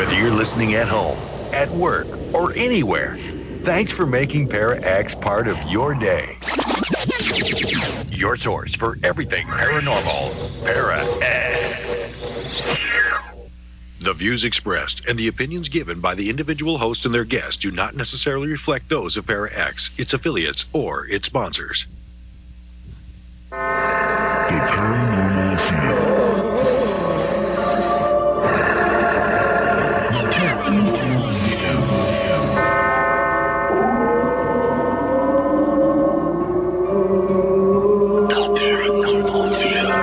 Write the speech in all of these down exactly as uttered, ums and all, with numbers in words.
Whether you're listening at home, at work, or anywhere, thanks for making Para X part of your day. Your source for everything paranormal, Para X. The views expressed and the opinions given by the individual host and their guests do not necessarily reflect those of Para X, its affiliates, or its sponsors. The Paranormal View. The Paranormal View. The Paranormal View.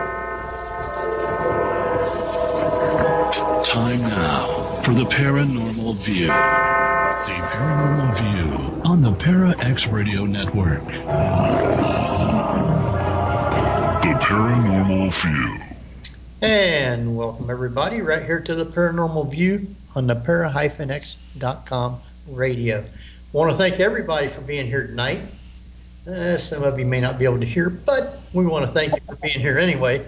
Time now for the Paranormal View. The Paranormal View on the Para X Radio Network. The Paranormal View. And welcome everybody right here to the Paranormal View on the para X dot com radio. I want to thank everybody for being here tonight. Uh, some of you may not be able to hear, but we want to thank you for being here anyway.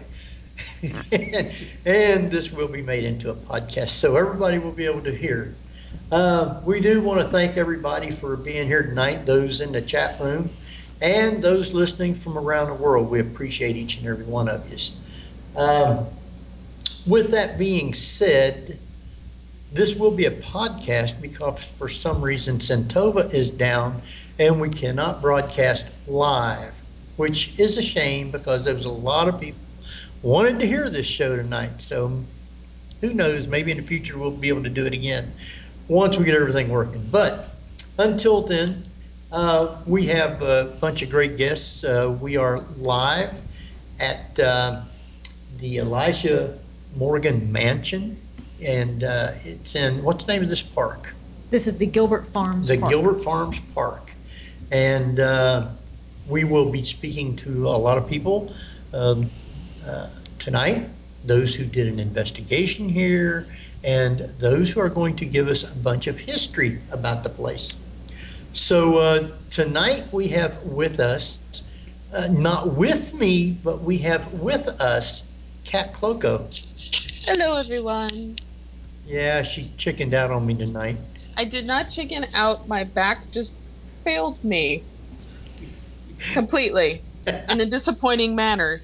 And this will be made into a podcast, so everybody will be able to hear. Uh, we do want to thank everybody for being here tonight, those in the chat room, and those listening from around the world. We appreciate each and every one of you. Um, with that being said, this will be a podcast because for some reason Centova is down and we cannot broadcast live, which is a shame because there was a lot of people wanted to hear this show tonight. So who knows, maybe in the future we'll be able to do it again once we get everything working. But until then, uh, we have a bunch of great guests. Uh, we are live at uh, the Elijah Morgan Mansion, and uh, it's in, what's the name of this park? This is the Gilbert Farms The Park. Gilbert Farms Park. And uh, we will be speaking to a lot of people um, uh, tonight, those who did an investigation here, and those who are going to give us a bunch of history about the place. So uh, tonight we have with us, uh, not with me, but we have with us Kat Cloco. Hello, everyone. Yeah, she chickened out on me tonight. I did not chicken out. My back just failed me completely in a disappointing manner.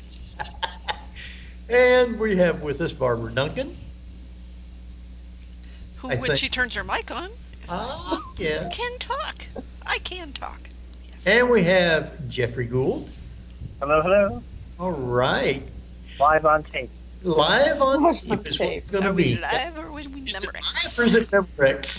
And we have with us Barbara Duncan. Who, I when think- she turns her mic on, Ah, yeah. can talk. I can talk. Yes. And we have Jeffrey Gould. Hello, hello. All right. Live on tape. Live on Live tape on is what tape. it's going to Are we be. live or when we Is it number live X? or is it number X?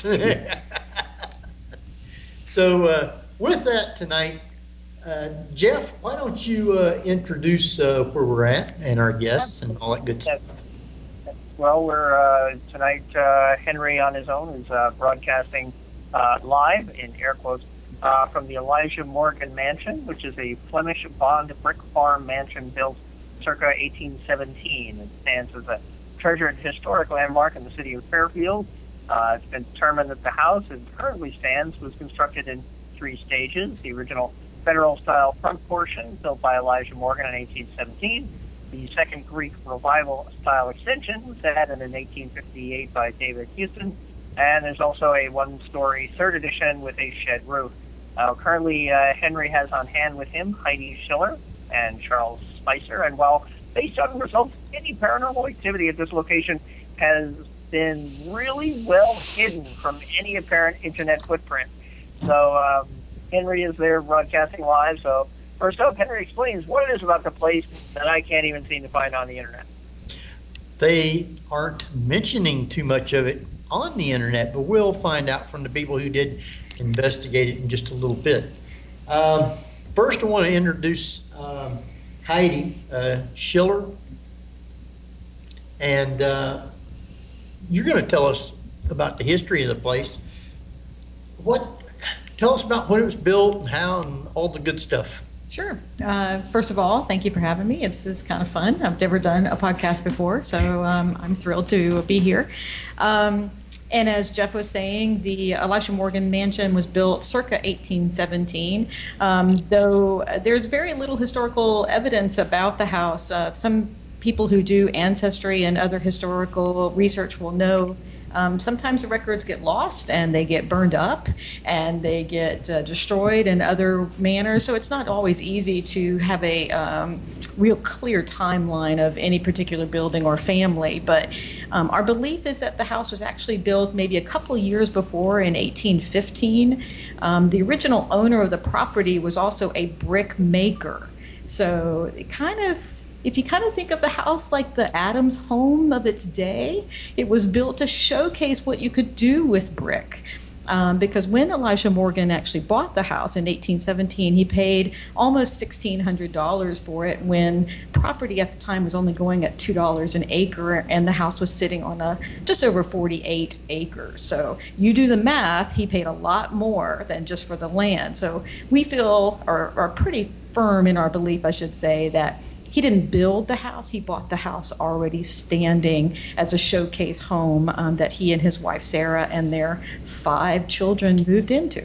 So uh, with that tonight, uh, Jeff, why don't you uh, introduce uh, where we're at and our guests and all that good stuff. Well, we're uh, tonight. Uh, Henry on his own is uh, broadcasting uh, live in air quotes uh, from the Elijah Morgan Mansion, which is a Flemish bond brick farm mansion built circa eighteen seventeen. It stands as a treasured historic landmark in the city of Fairfield. Uh, it's been determined that the house, as it currently stands, was constructed in three stages. The original Federal-style front portion, built by Elijah Morgan in eighteen seventeen. The second Greek Revival-style extension was added in eighteen fifty-eight by David Houston. And there's also a one-story third edition with a shed roof. Uh, currently, uh, Henry has on hand with him Heidi Schiller and Charles Spicer. And while based on results, any paranormal activity at this location has been really well hidden from any apparent internet footprint. So um, Henry is there broadcasting live. So first up, Henry explains what it is about the place that I can't even seem to find on the internet. They aren't mentioning too much of it on the internet, but we'll find out from the people who did investigate it in just a little bit. Um, first, I want to introduce um, Heidi uh, Schiller, and uh, you're going to tell us about the history of the place. What? Tell us about when it was built and how and all the good stuff. Sure. Uh, first of all, thank you for having me. This is kind of fun. I've never done a podcast before, so um, I'm thrilled to be here. Um, and as Jeff was saying, the Elijah Morgan Mansion was built circa eighteen seventeen, um, though there's very little historical evidence about the house. Uh, some people who do ancestry and other historical research will know, um, sometimes the records get lost and they get burned up and they get uh, destroyed in other manners. So it's not always easy to have a um, real clear timeline of any particular building or family. But um, our belief is that the house was actually built maybe a couple years before in eighteen fifteen. Um, the original owner of the property was also a brick maker. So it kind of, if you kind of think of the house like the Adams home of its day, it was built to showcase what you could do with brick. Um, because when Elijah Morgan actually bought the house in eighteen seventeen, he paid almost sixteen hundred dollars for it when property at the time was only going at two dollars an acre, and the house was sitting on a just over forty-eight acres. So you do the math, he paid a lot more than just for the land. So we feel, or are pretty firm in our belief, I should say, that he didn't build the house, he bought the house already standing as a showcase home um, that he and his wife Sarah and their five children moved into.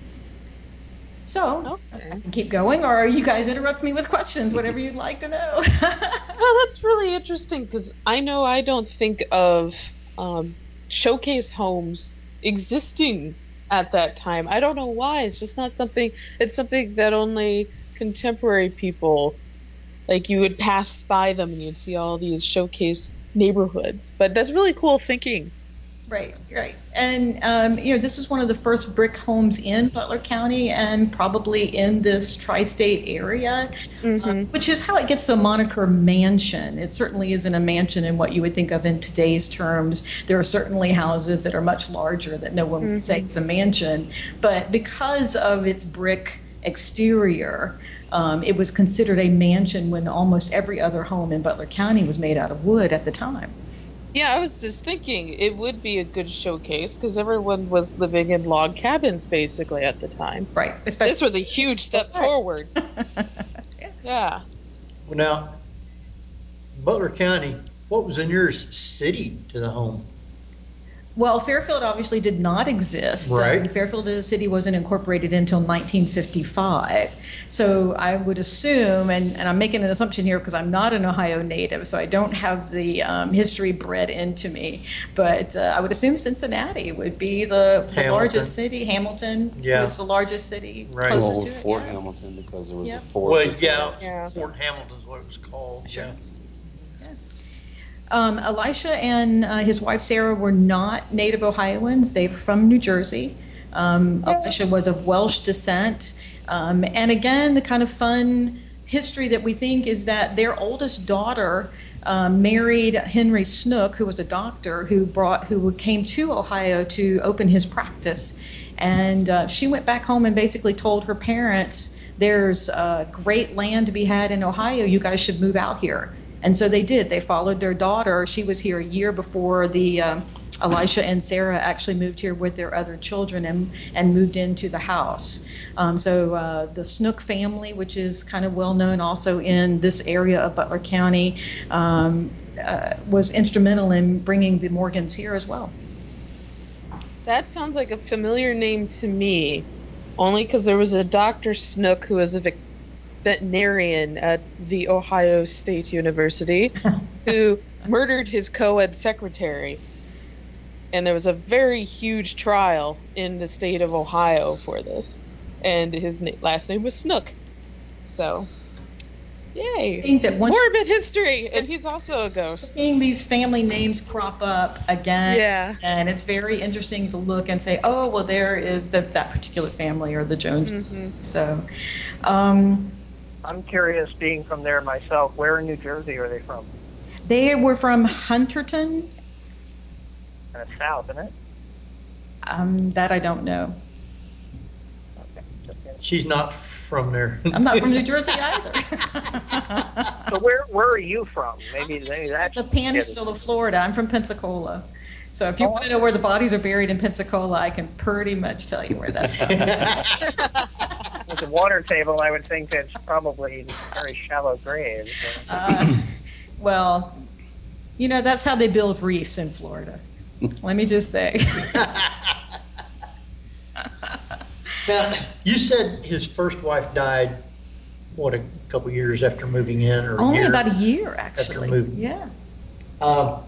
So, Okay. I can keep going, or you guys interrupt me with questions, whatever you'd like to know. Well, that's really interesting because I know I don't think of um, showcase homes existing at that time. I don't know why. It's just not something, it's something that only contemporary people, like you would pass by them and you'd see all these showcase neighborhoods. But that's really cool thinking. Right, right. And, um, you know, this was one of the first brick homes in Butler County and probably in this tri-state area, Mm-hmm. um, which is how it gets the moniker mansion. It certainly isn't a mansion in what you would think of in today's terms. There are certainly houses that are much larger that no one would say it's a mansion. But because of its brick exterior, um, it was considered a mansion when almost every other home in Butler County was made out of wood at the time. Yeah, I was just thinking it would be a good showcase because everyone was living in log cabins basically at the time. Right. Especially This was a huge step Right. forward. Yeah. Well, now, Butler County, what was the nearest city to the home? Well, Fairfield obviously did not exist. Right. Um, Fairfield as a city wasn't incorporated until nineteen fifty-five. So I would assume, and, and I'm making an assumption here because I'm not an Ohio native, so I don't have the um, history bred into me, but uh, I would assume Cincinnati would be the, the Hamilton. largest city. Hamilton Yeah. was the largest city Right. closest Well, to it. Fort yeah. Hamilton because there was Yeah. a fort. Well, before. yeah, Yeah. Fort Hamilton's what it was called. Sure. Yeah. Um, Elisha and uh, his wife Sarah were not native Ohioans. They were from New Jersey. Um, Elisha was of Welsh descent. Um, and again, the kind of fun history that we think is that their oldest daughter um, married Henry Snook, who was a doctor who brought who came to Ohio to open his practice. And uh, she went back home and basically told her parents, "There's uh, great land to be had in Ohio. You guys should move out here." And so they did. They followed their daughter. She was here a year before the um, Elisha and Sarah actually moved here with their other children and, and moved into the house. Um, so uh, the Snook family, which is kind of well known also in this area of Butler County, um, uh, was instrumental in bringing the Morgans here as well. That sounds like a familiar name to me, only because there was a Doctor Snook who was a vic- veterinarian at the Ohio State University who murdered his co-ed secretary. And there was a very huge trial in the state of Ohio for this. And his na- last name was Snook. So, yay. I think that once Morbid history! And he's also a ghost. seeing these family names crop up again, Yeah. and it's very interesting to look and say, oh, well, there is the, that particular family or the Jones. Mhm. So, um, I'm curious, being from there myself, where in New Jersey are they from? they were from Hunterton. Kind of south, isn't it? Um, that I don't know. Okay. Just kidding. She's not from there. I'm not from New Jersey either. So where where are you from? Maybe, maybe that's The Panhandle of Florida. I'm from Pensacola. So if you Oh, want to know where the bodies are buried in Pensacola, I can pretty much tell you where that's from. With the water table, I would think that's probably very shallow graves. Uh, well, you know, that's how they build reefs in Florida. Let me just say. Now, you said his first wife died what, a couple years after moving in, or a Only year about a year, actually. moving. Yeah. Um,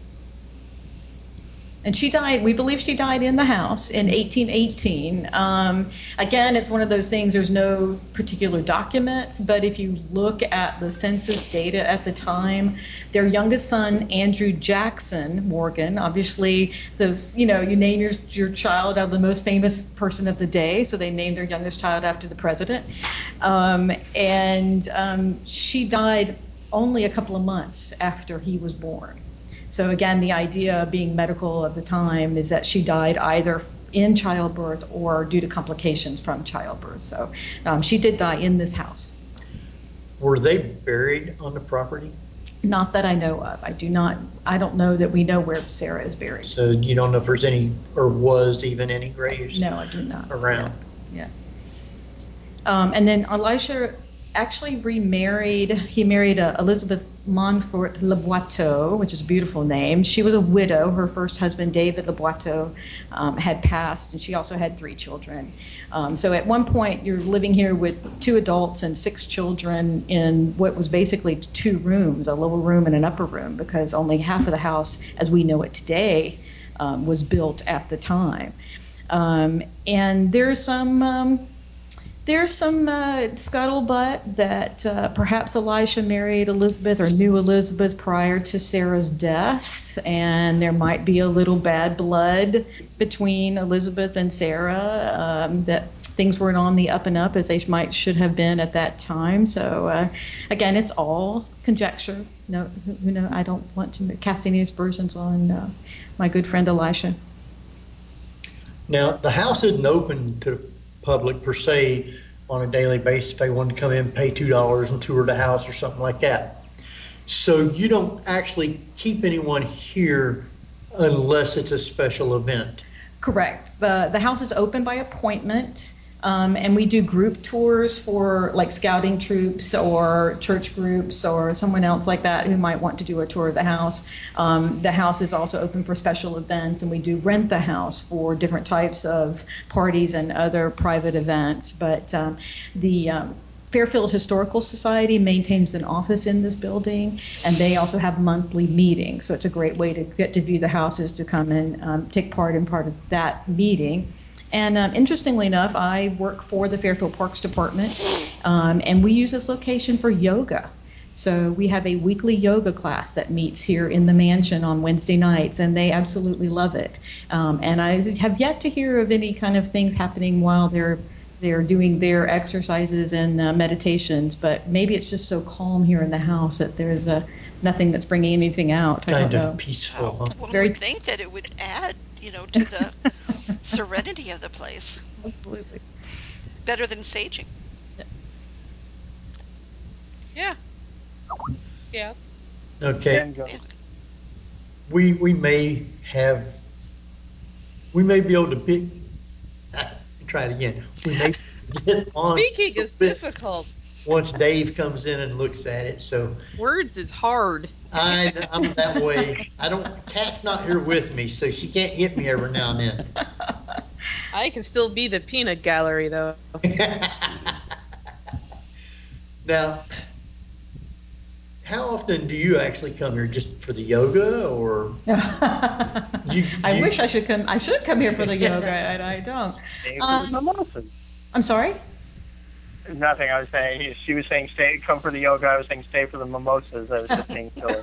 And she died, we believe she died in the house in eighteen eighteen. Um, again, it's one of those things, there's no particular documents, but if you look at the census data at the time, their youngest son, Andrew Jackson Morgan, obviously, those, you know, you name your, your child after the most famous person of the day, so they named their youngest child after the president. Um, and um, she died only a couple of months after he was born. So again, the idea, being medical at the time, is that she died either in childbirth or due to complications from childbirth. So um, she did die in this house. Were they buried on the property? Not that I know of. I do not, I don't know that we know where Sarah is buried. So you don't know if there's any, or was even any graves? No, I do not. Around? Yeah. yeah. Um, and then Elisha actually remarried. He married uh, Elizabeth Montfort Le Boiteau, which is a beautiful name. She was a widow. Her first husband, David Le Boiteau, um, had passed, and she also had three children. Um, so at one point, you're living here with two adults and six children in what was basically two rooms, a lower room and an upper room, because only half of the house, as we know it today, um, was built at the time. Um, and there's some... Um, There's some uh, scuttlebutt that uh, perhaps Elisha married Elizabeth or knew Elizabeth prior to Sarah's death, and there might be a little bad blood between Elizabeth and Sarah, um, that things weren't on the up and up as they might should have been at that time. So uh, again, it's all conjecture. No, who know? I don't want to cast any aspersions on uh, my good friend Elisha. Now, the house isn't open to the public per se on a daily basis if they want to come in, pay two dollars and tour the house or something like that. So you don't actually keep anyone here unless it's a special event. Correct. The the house is open by appointment, um, and we do group tours for like scouting troops or church groups or someone else like that who might want to do a tour of the house. Um, the house is also open for special events, and we do rent the house for different types of parties and other private events. But um, the um, Fairfield Historical Society maintains an office in this building, and they also have monthly meetings. So it's a great way to get to view the house, is to come and um, take part in part of that meeting. And um, interestingly enough, I work for the Fairfield Parks Department, um, and we use this location for yoga. So we have a weekly yoga class that meets here in the mansion on Wednesday nights, and they absolutely love it. Um, and I have yet to hear of any kind of things happening while they're they're doing their exercises and uh, meditations, but maybe it's just so calm here in the house that there's uh, nothing that's bringing anything out. I Kind don't of know. peaceful, huh? One Very- would think that it would add, you know, to the serenity of the place. Absolutely. Better than saging. Yeah. Yeah. Okay. And go. We we may have, we may be able to be, try it again. We may get on Speaking is difficult. once Dave comes in and looks at it. So Words is hard. I, I'm that way. I don't, Kat's not here with me, so she can't hit me every now and then. I can still be the peanut gallery, though. Now, how often do you actually come here? Just for the yoga, or you, I you- wish I should come. I should come here for the yoga, and I don't. Stay for Um, the mimosas. I'm sorry. Nothing. I was saying. She was saying stay, come for the yoga. I was saying stay for the mimosas. I was just being silly.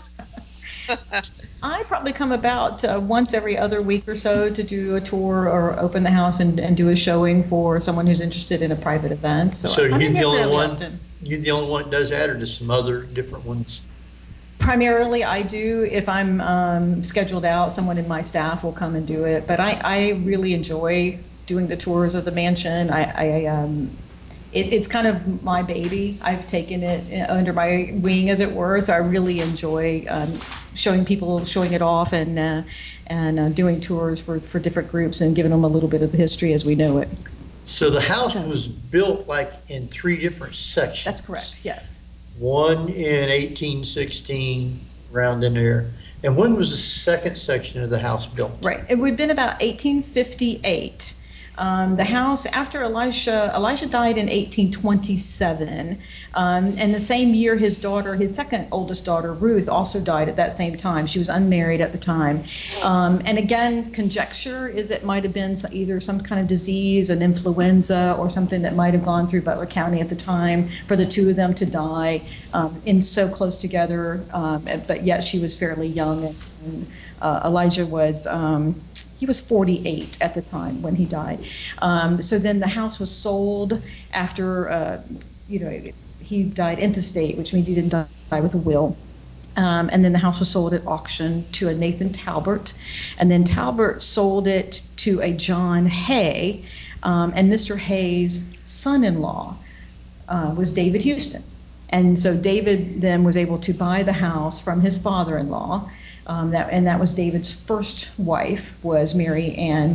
I probably come about uh, once every other week or so to do a tour or open the house and, and do a showing for someone who's interested in a private event. So, So I'm you're in the here only fairly one? often. You the only one that does that, or does some other different ones? Primarily, I do. If I'm um, scheduled out, someone in my staff will come and do it. But I, I really enjoy doing the tours of the mansion. I, I um, it, it's kind of my baby. I've taken it under my wing, as it were. So I really enjoy um, showing people, showing it off, and uh, and uh, doing tours for, for different groups and giving them a little bit of the history as we know it. So the house was built like in three different sections. That's correct. Yes. One in eighteen sixteen, around in there. And when was the second section of the house built? Right. It would have been about eighteen fifty-eight. Um, the house, after Elisha, Elisha died in eighteen twenty-seven, um, and the same year his daughter, his second oldest daughter, Ruth, also died at that same time. She was unmarried at the time. Um, and again, conjecture is it might have been either some kind of disease, an influenza, or something that might have gone through Butler County at the time for the two of them to die um, in so close together, um, but yet she was fairly young. And, and uh, Elijah was... Um, He was forty-eight at the time when he died. Um, so then the house was sold after, uh, you know, he died intestate, which means he didn't die with a will. Um, and then the house was sold at auction to a Nathan Talbert. And then Talbert sold it to a John Hay. Um, and Mister Hay's son-in-law uh, was David Houston. And so David then was able to buy the house from his father-in-law. Um, that, and that was David's first wife, was Mary Ann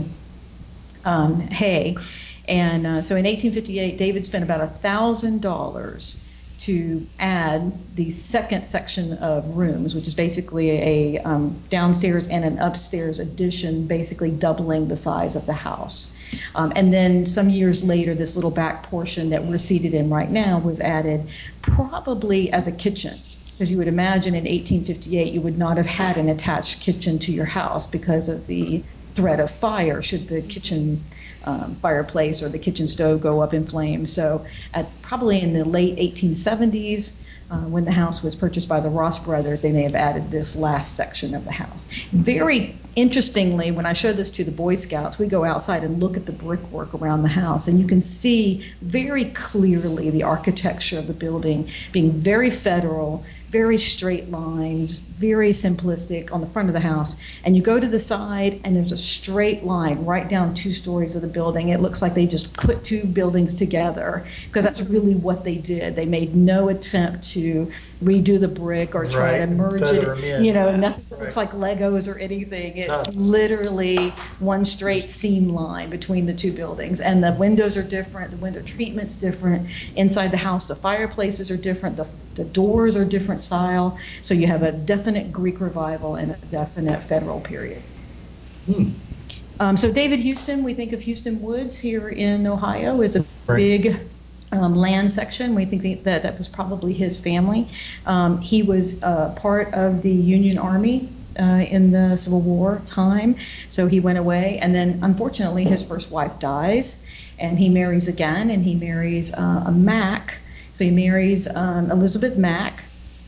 um, Hay. And uh, so in eighteen fifty-eight, David spent about one thousand dollars to add the second section of rooms, which is basically a um, downstairs and an upstairs addition, basically doubling the size of the house. Um, and then some years later, this little back portion that we're seated in right now was added probably as a kitchen. Because you would imagine in eighteen fifty-eight, you would not have had an attached kitchen to your house because of the threat of fire should the kitchen um, fireplace or the kitchen stove go up in flames. So at probably in the late eighteen seventies, uh, when the house was purchased by the Ross brothers, they may have added this last section of the house. Very interestingly, when I showed this to the Boy Scouts, we go outside and look at the brickwork around the house, and you can see very clearly the architecture of the building being very federal, very straight lines, very simplistic on the front of the house. And you go to the side and there's a straight line right down two stories of the building. It looks like they just put two buildings together because that's really what they did. They made no attempt to redo the brick or try Right, to merge feather it. 'em in. You know, nothing that Right. looks like Legos or anything. It's No. literally one straight seam line between the two buildings. And the windows are different. The window treatment's different. Inside the house, the fireplaces are different. The, the doors are different style. So you have a definite Greek revival and a definite federal period. Hmm. Um, so David Houston, we think of Houston Woods here in Ohio, is a Right. big um, land section. We think that that was probably his family. Um, he was uh, part of the Union Army uh, in the Civil War time, so he went away. And then, unfortunately, his first wife dies, and he marries again, and he marries uh, a Mack. So he marries um, Elizabeth Mack,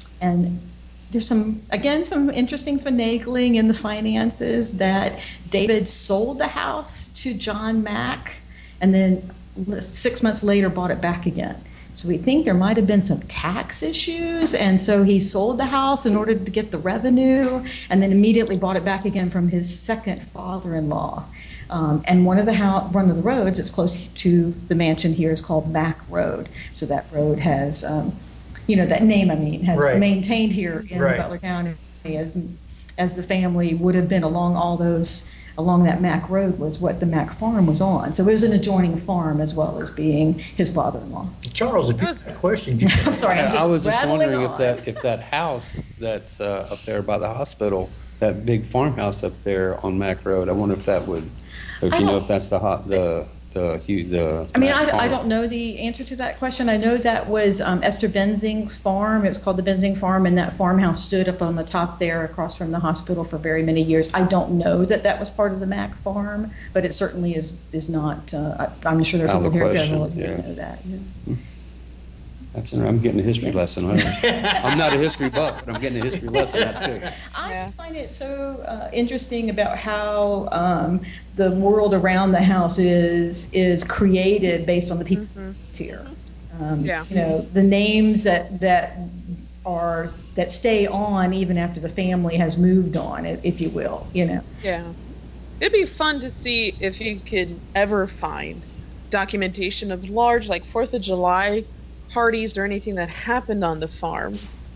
and there's some, again, some interesting finagling in the finances that David sold the house to John Mack, and then six months later bought it back again. So we think there might have been some tax issues, and so he sold the house in order to get the revenue, and then immediately bought it back again from his second father-in-law. Um, and one of the house, one of the roads that's close to the mansion here is called Mack Road. So that road has, um, you know, that name, I mean, has Right. maintained here in Right. Butler County as as the family would have been along all those. Along that Mack Road was what the Mack farm was on. So it was an adjoining farm as well as being his father-in-law. Charles, if you have questions, you can. I'm sorry, I'm Yeah, just I was just rattling wondering if on. that, if that house that's uh, up there by the hospital, that big farmhouse up there on Mack Road, I wonder if that would, if I you know don't- if that's the hot, the, the, hu- the. I mean, Mack I, I farm. don't know the answer to that question. I know that was um, Esther Benzing's farm. It was called the Benzing Farm, and that farmhouse stood up on the top there across from the hospital for very many years. I don't know that that was part of the Mack farm, but it certainly is is not. Uh, I, I'm sure there are Out of people the here in general question, who yeah. know that. Yeah. That's, I'm getting a history lesson. I don't- I'm not a history buff, but I'm getting a history lesson. That's good. I Yeah. just find it so uh, interesting about how um, the world around the house is is created based on the people here. Um, Yeah. You know, the names that that are that stay on even after the family has moved on, if if you will. You know. Yeah. It'd be fun to see if you could ever find documentation of large, like, Fourth of July parties or anything that happened on the farm.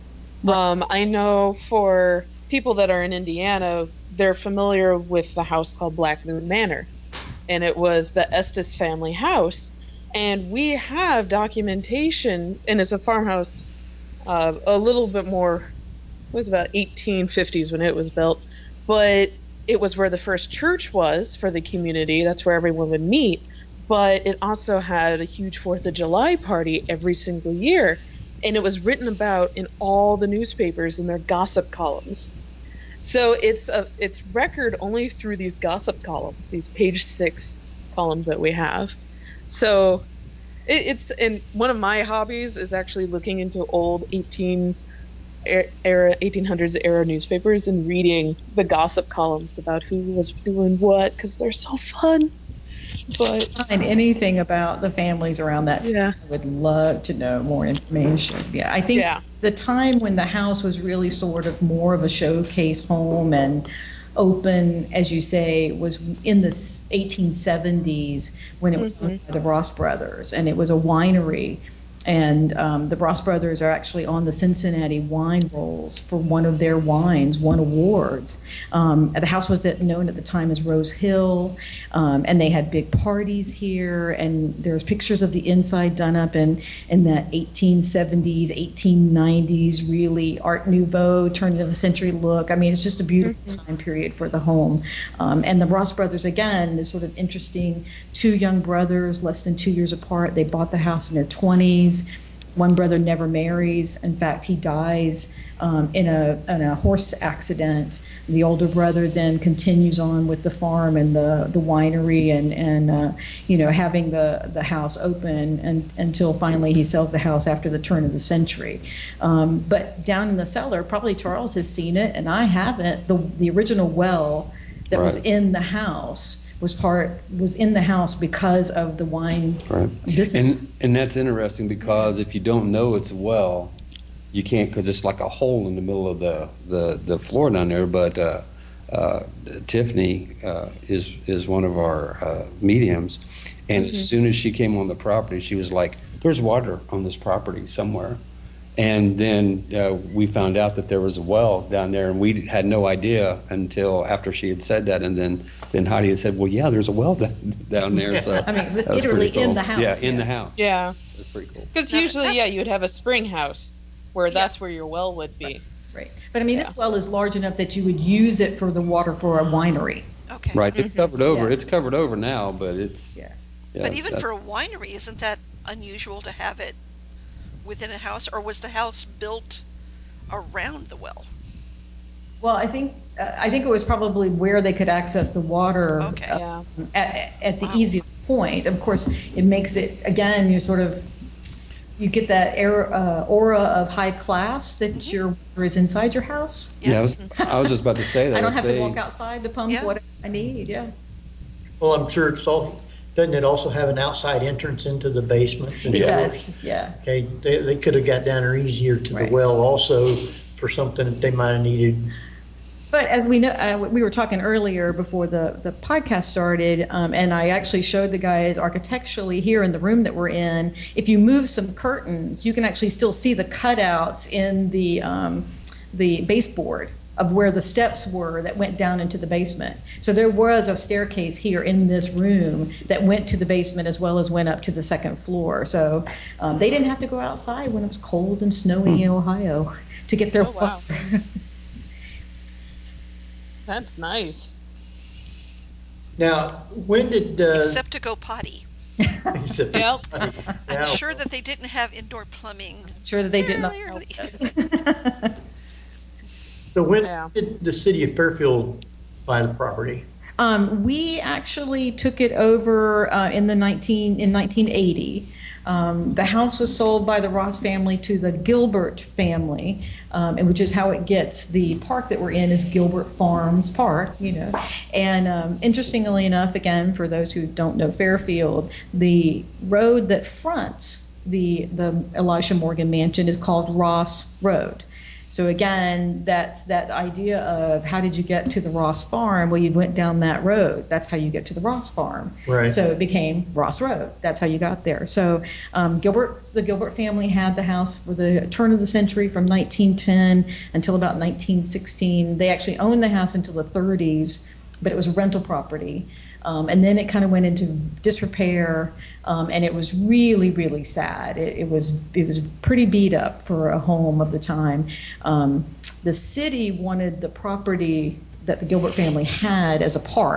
Um, I know for people that are in Indiana, they're familiar with the house called Black Moon Manor. And it was the Estes family house. And we have documentation, and it's a farmhouse uh, a little bit more, it was about eighteen fifties when it was built. But it was where the first church was for the community. That's where everyone would meet. but it also had a huge Fourth of July party every single year, and it was written about in all the newspapers in their gossip columns. So it's a it's record only through these gossip columns, these page six columns that we have. So it, it's and one of my hobbies is actually looking into old eighteen era eighteen hundreds era newspapers and reading the gossip columns about who was doing what, because they're so fun. But find anything about the families around that time, yeah. I would love to know more information. Yeah, I think Yeah. the time when the house was really sort of more of a showcase home and open, as you say, was in the eighteen seventies when it was Mm-hmm. owned by the Ross brothers, and it was a winery. And um, the Ross brothers are actually on the Cincinnati wine rolls for one of their wines, won awards. Um, the house was known at the time as Rose Hill, um, and they had big parties here. And there's pictures of the inside done up in, in that eighteen seventies, eighteen nineties, really Art Nouveau, turn of the century look. I mean, it's just a beautiful mm-hmm. time period for the home. Um, and the Ross brothers, again, is sort of interesting. Two young brothers, less than two years apart. They bought the house in their twenties. One brother never marries. In fact, he dies um, in a in a horse accident. The older brother then continues on with the farm and the, the winery and and uh, you know having the, the house open and, until finally he sells the house after the turn of the century. Um, but down in the cellar, probably Charles has seen it and I haven't. The the original well that right. was in the house. was part was in the house because of the wine right. business. And and that's interesting because if you don't know it's a well, you can't, because it's like a hole in the middle of the the, the floor down there. But uh, uh, Tiffany uh, is is one of our uh, mediums, and mm-hmm. as soon as she came on the property, she was like, "There's water on this property somewhere." And then uh, we found out that there was a well down there, and we had no idea until after she had said that. And then, then Heidi had said, "Well, yeah, there's a well down, down there." So I mean, literally cool. in the house. Yeah, in yeah. the house. Yeah, that's pretty cool. Because usually, yeah, you'd have a spring house where yeah. that's where your well would be. Right. right. But I mean, yeah. this well is large enough that you would use it for the water for a winery. Okay. Right. It's mm-hmm. covered over. Yeah. It's covered over now, but it's. Yeah. yeah but even that, for a winery, isn't that unusual to have it within a house, or was the house built around the well? Well, I think uh, I think it was probably where they could access the water okay. uh, yeah. at, at the wow. easiest point. Of course, it makes it, again, you sort of, you get that air, uh, aura of high class that mm-hmm. your water is inside your house. Yeah, yeah I, was, I was just about to say that. I don't have say, to walk outside to pump yeah. whatever I need, yeah. Well, I'm sure it's all, doesn't it also have an outside entrance into the basement? It yeah. does, yeah. Okay, they, they could have got down there easier to Right. the well also for something that they might have needed. But as we know, uh, we were talking earlier before the, the podcast started, um, and I actually showed the guys architecturally here in the room that we're in. If you move some curtains, you can actually still see the cutouts in the um, the baseboard of where the steps were that went down into the basement. So there was a staircase here in this room that went to the basement as well as went up to the second floor. So um, they didn't have to go outside when it was cold and snowy in Ohio to get their oh, wow. water. That's nice. Now, when did... Uh, Except to go potty. except Yep. potty. I'm Now, sure that they didn't have indoor plumbing. Sure that they did not. Fairly early. So when Yeah. did the city of Fairfield buy the property? Um, we actually took it over uh, in the nineteen in nineteen eighty. Um, the house was sold by the Ross family to the Gilbert family, um, and which is how it gets. The park that we're in is Gilbert Farms Park, you know. And um, interestingly enough, again, for those who don't know Fairfield, the road that fronts the the Elisha Morgan Mansion is called Ross Road. So again, that's that idea of how did you get to the Ross farm? Well, you went down that road. That's how you get to the Ross farm. Right. So it became Ross Road. That's how you got there. So um, Gilbert, the Gilbert family had the house for the turn of the century from nineteen ten until about nineteen sixteen. They actually owned the house until the thirties, but it was a rental property. Um, and then it kind of went into disrepair, um, and it was really, really sad. It, it was it was pretty beat up for a home of the time. Um, the city wanted the property that the Gilbert family had as a park,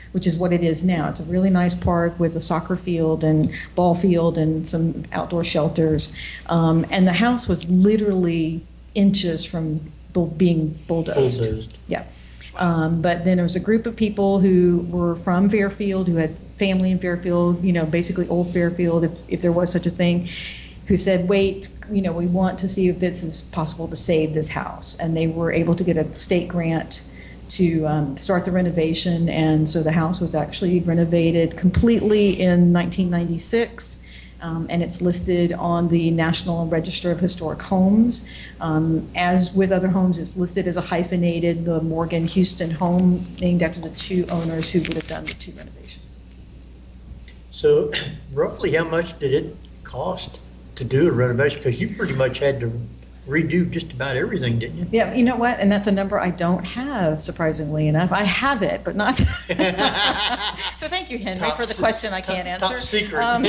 which is what it is now. It's a really nice park with a soccer field and ball field and some outdoor shelters. Um, and the house was literally inches from bull- being bulldozed. Bulldozed. Yeah. Um, but then there was a group of people who were from Fairfield, who had family in Fairfield, you know, basically old Fairfield, if, if there was such a thing, who said, wait, you know, we want to see if this is possible to save this house. And they were able to get a state grant to um, start the renovation. And so the house was actually renovated completely in nineteen ninety-six. Um, and it's listed on the National Register of Historic Homes. Um, as with other homes, it's listed as a hyphenated, the Morgan Houston home, named after the two owners who would have done the two renovations. So roughly how much did it cost to do a renovation? Because you pretty much had to redo just about everything, didn't you? Yeah, you know what? And that's a number I don't have, surprisingly enough. I have it, but not. So thank you, Henry, Top for the se- question I top- can't answer. Top secret. Um,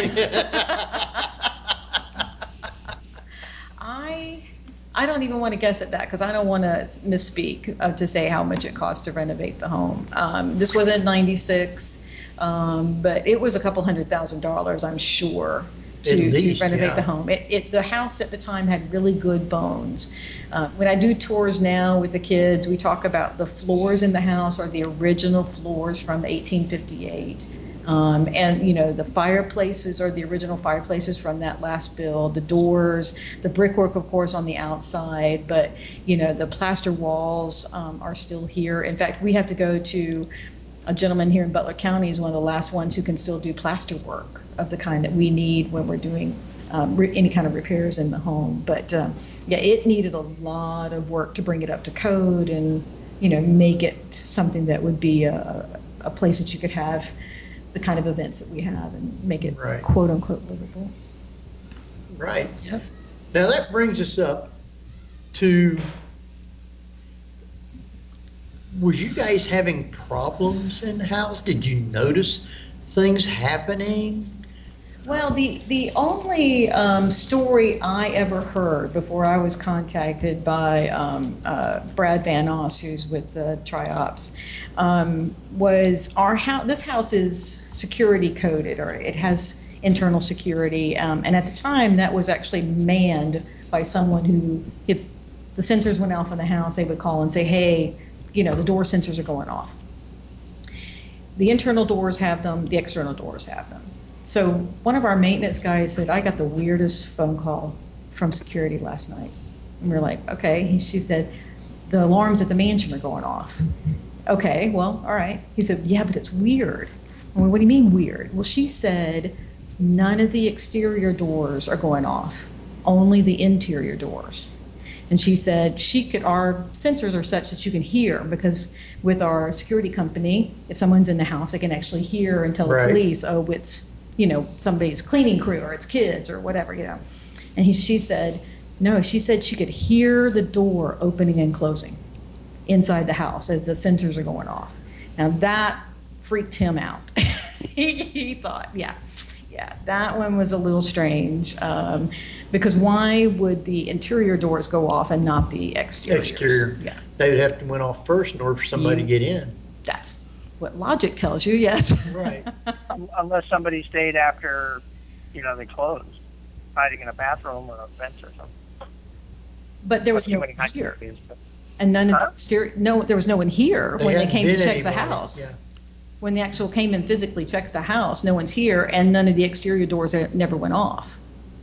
I I don't even want to guess at that because I don't want to misspeak uh, to say how much it cost to renovate the home. Um, this was in ninety-six, um, but it was a couple hundred thousand dollars, I'm sure. To, At least, to renovate yeah. the home. It, it the house at the time had really good bones. Uh, when I do tours now with the kids, we talk about the floors in the house are the original floors from eighteen fifty-eight. Um, and, you know, the fireplaces are the original fireplaces from that last build, the doors, the brickwork, of course, on the outside, but, you know, the plaster walls um, are still here. In fact, we have to go to a gentleman here in Butler County is one of the last ones who can still do plaster work of the kind that we need when we're doing um, re- any kind of repairs in the home. But um, yeah, it needed a lot of work to bring it up to code and, you know, make it something that would be a, a place that you could have the kind of events that we have and make it Right. quote unquote livable. Right. Yep. Now that brings us up to, was you guys having problems in the house? Did you notice things happening? Well, the, the only um, story I ever heard before I was contacted by um, uh, Brad Van Oss, who's with the Triops, um, was our house. This house is security coded, or it has internal security. Um, and at the time, that was actually manned by someone who, if the sensors went off in the house, they would call and say, hey, you know, the door sensors are going off. The internal doors have them, the external doors have them. So one of our maintenance guys said, I got the weirdest phone call from security last night. And we we're like, okay. He, she said, the alarms at the mansion are going off. Okay, well, all right. He said, yeah, but it's weird. I went, what do you mean weird? Well, she said, none of the exterior doors are going off, only the interior doors. And she said she could, our sensors are such that you can hear, because with our security company, if someone's in the house, they can actually hear and tell Right. the police, oh, it's, you know, somebody's cleaning crew or it's kids or whatever, you know. And he, she said, no, she said she could hear the door opening and closing inside the house as the sensors are going off. Now that freaked him out. he, he thought, yeah, yeah, that one was a little strange. Um, because why would the interior doors go off and not the exteriors? Exterior. Yeah, They would have to went off first in order for somebody You- to get in. that's what logic tells you, yes. Right. Un- Unless somebody stayed after, you know, they closed, hiding in a bathroom or a vent or something. But there was Too no many one here. hiding spaces, but- And none of Huh? the exterior, no, there was no one here They when they hadn't came to been check the anybody, house. yeah. When the actual came and physically checks the house, no one's here, and none of the exterior doors uh, never went off.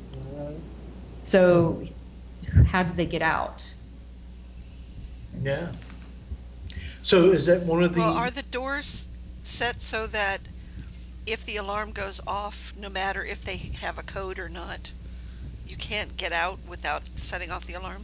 So how did they get out? Yeah. So is that one of the? Well, are the doors set so that if the alarm goes off, no matter if they have a code or not, you can't get out without setting off the alarm?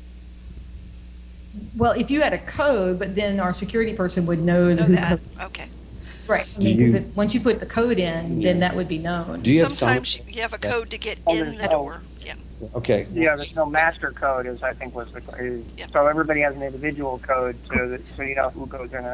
Well, if you had a code, but then our security person would know Know who. that? Okay. Right. I Do mean, you- 'cause if- once you put the code in, then that would be known. Do you have some? Sometimes you have a code to get Oh, in there's the no- door. Yeah. Okay. Yeah, there's no master code, is I think was the is, Yeah. so everybody has an individual code so that so you know who goes in and out.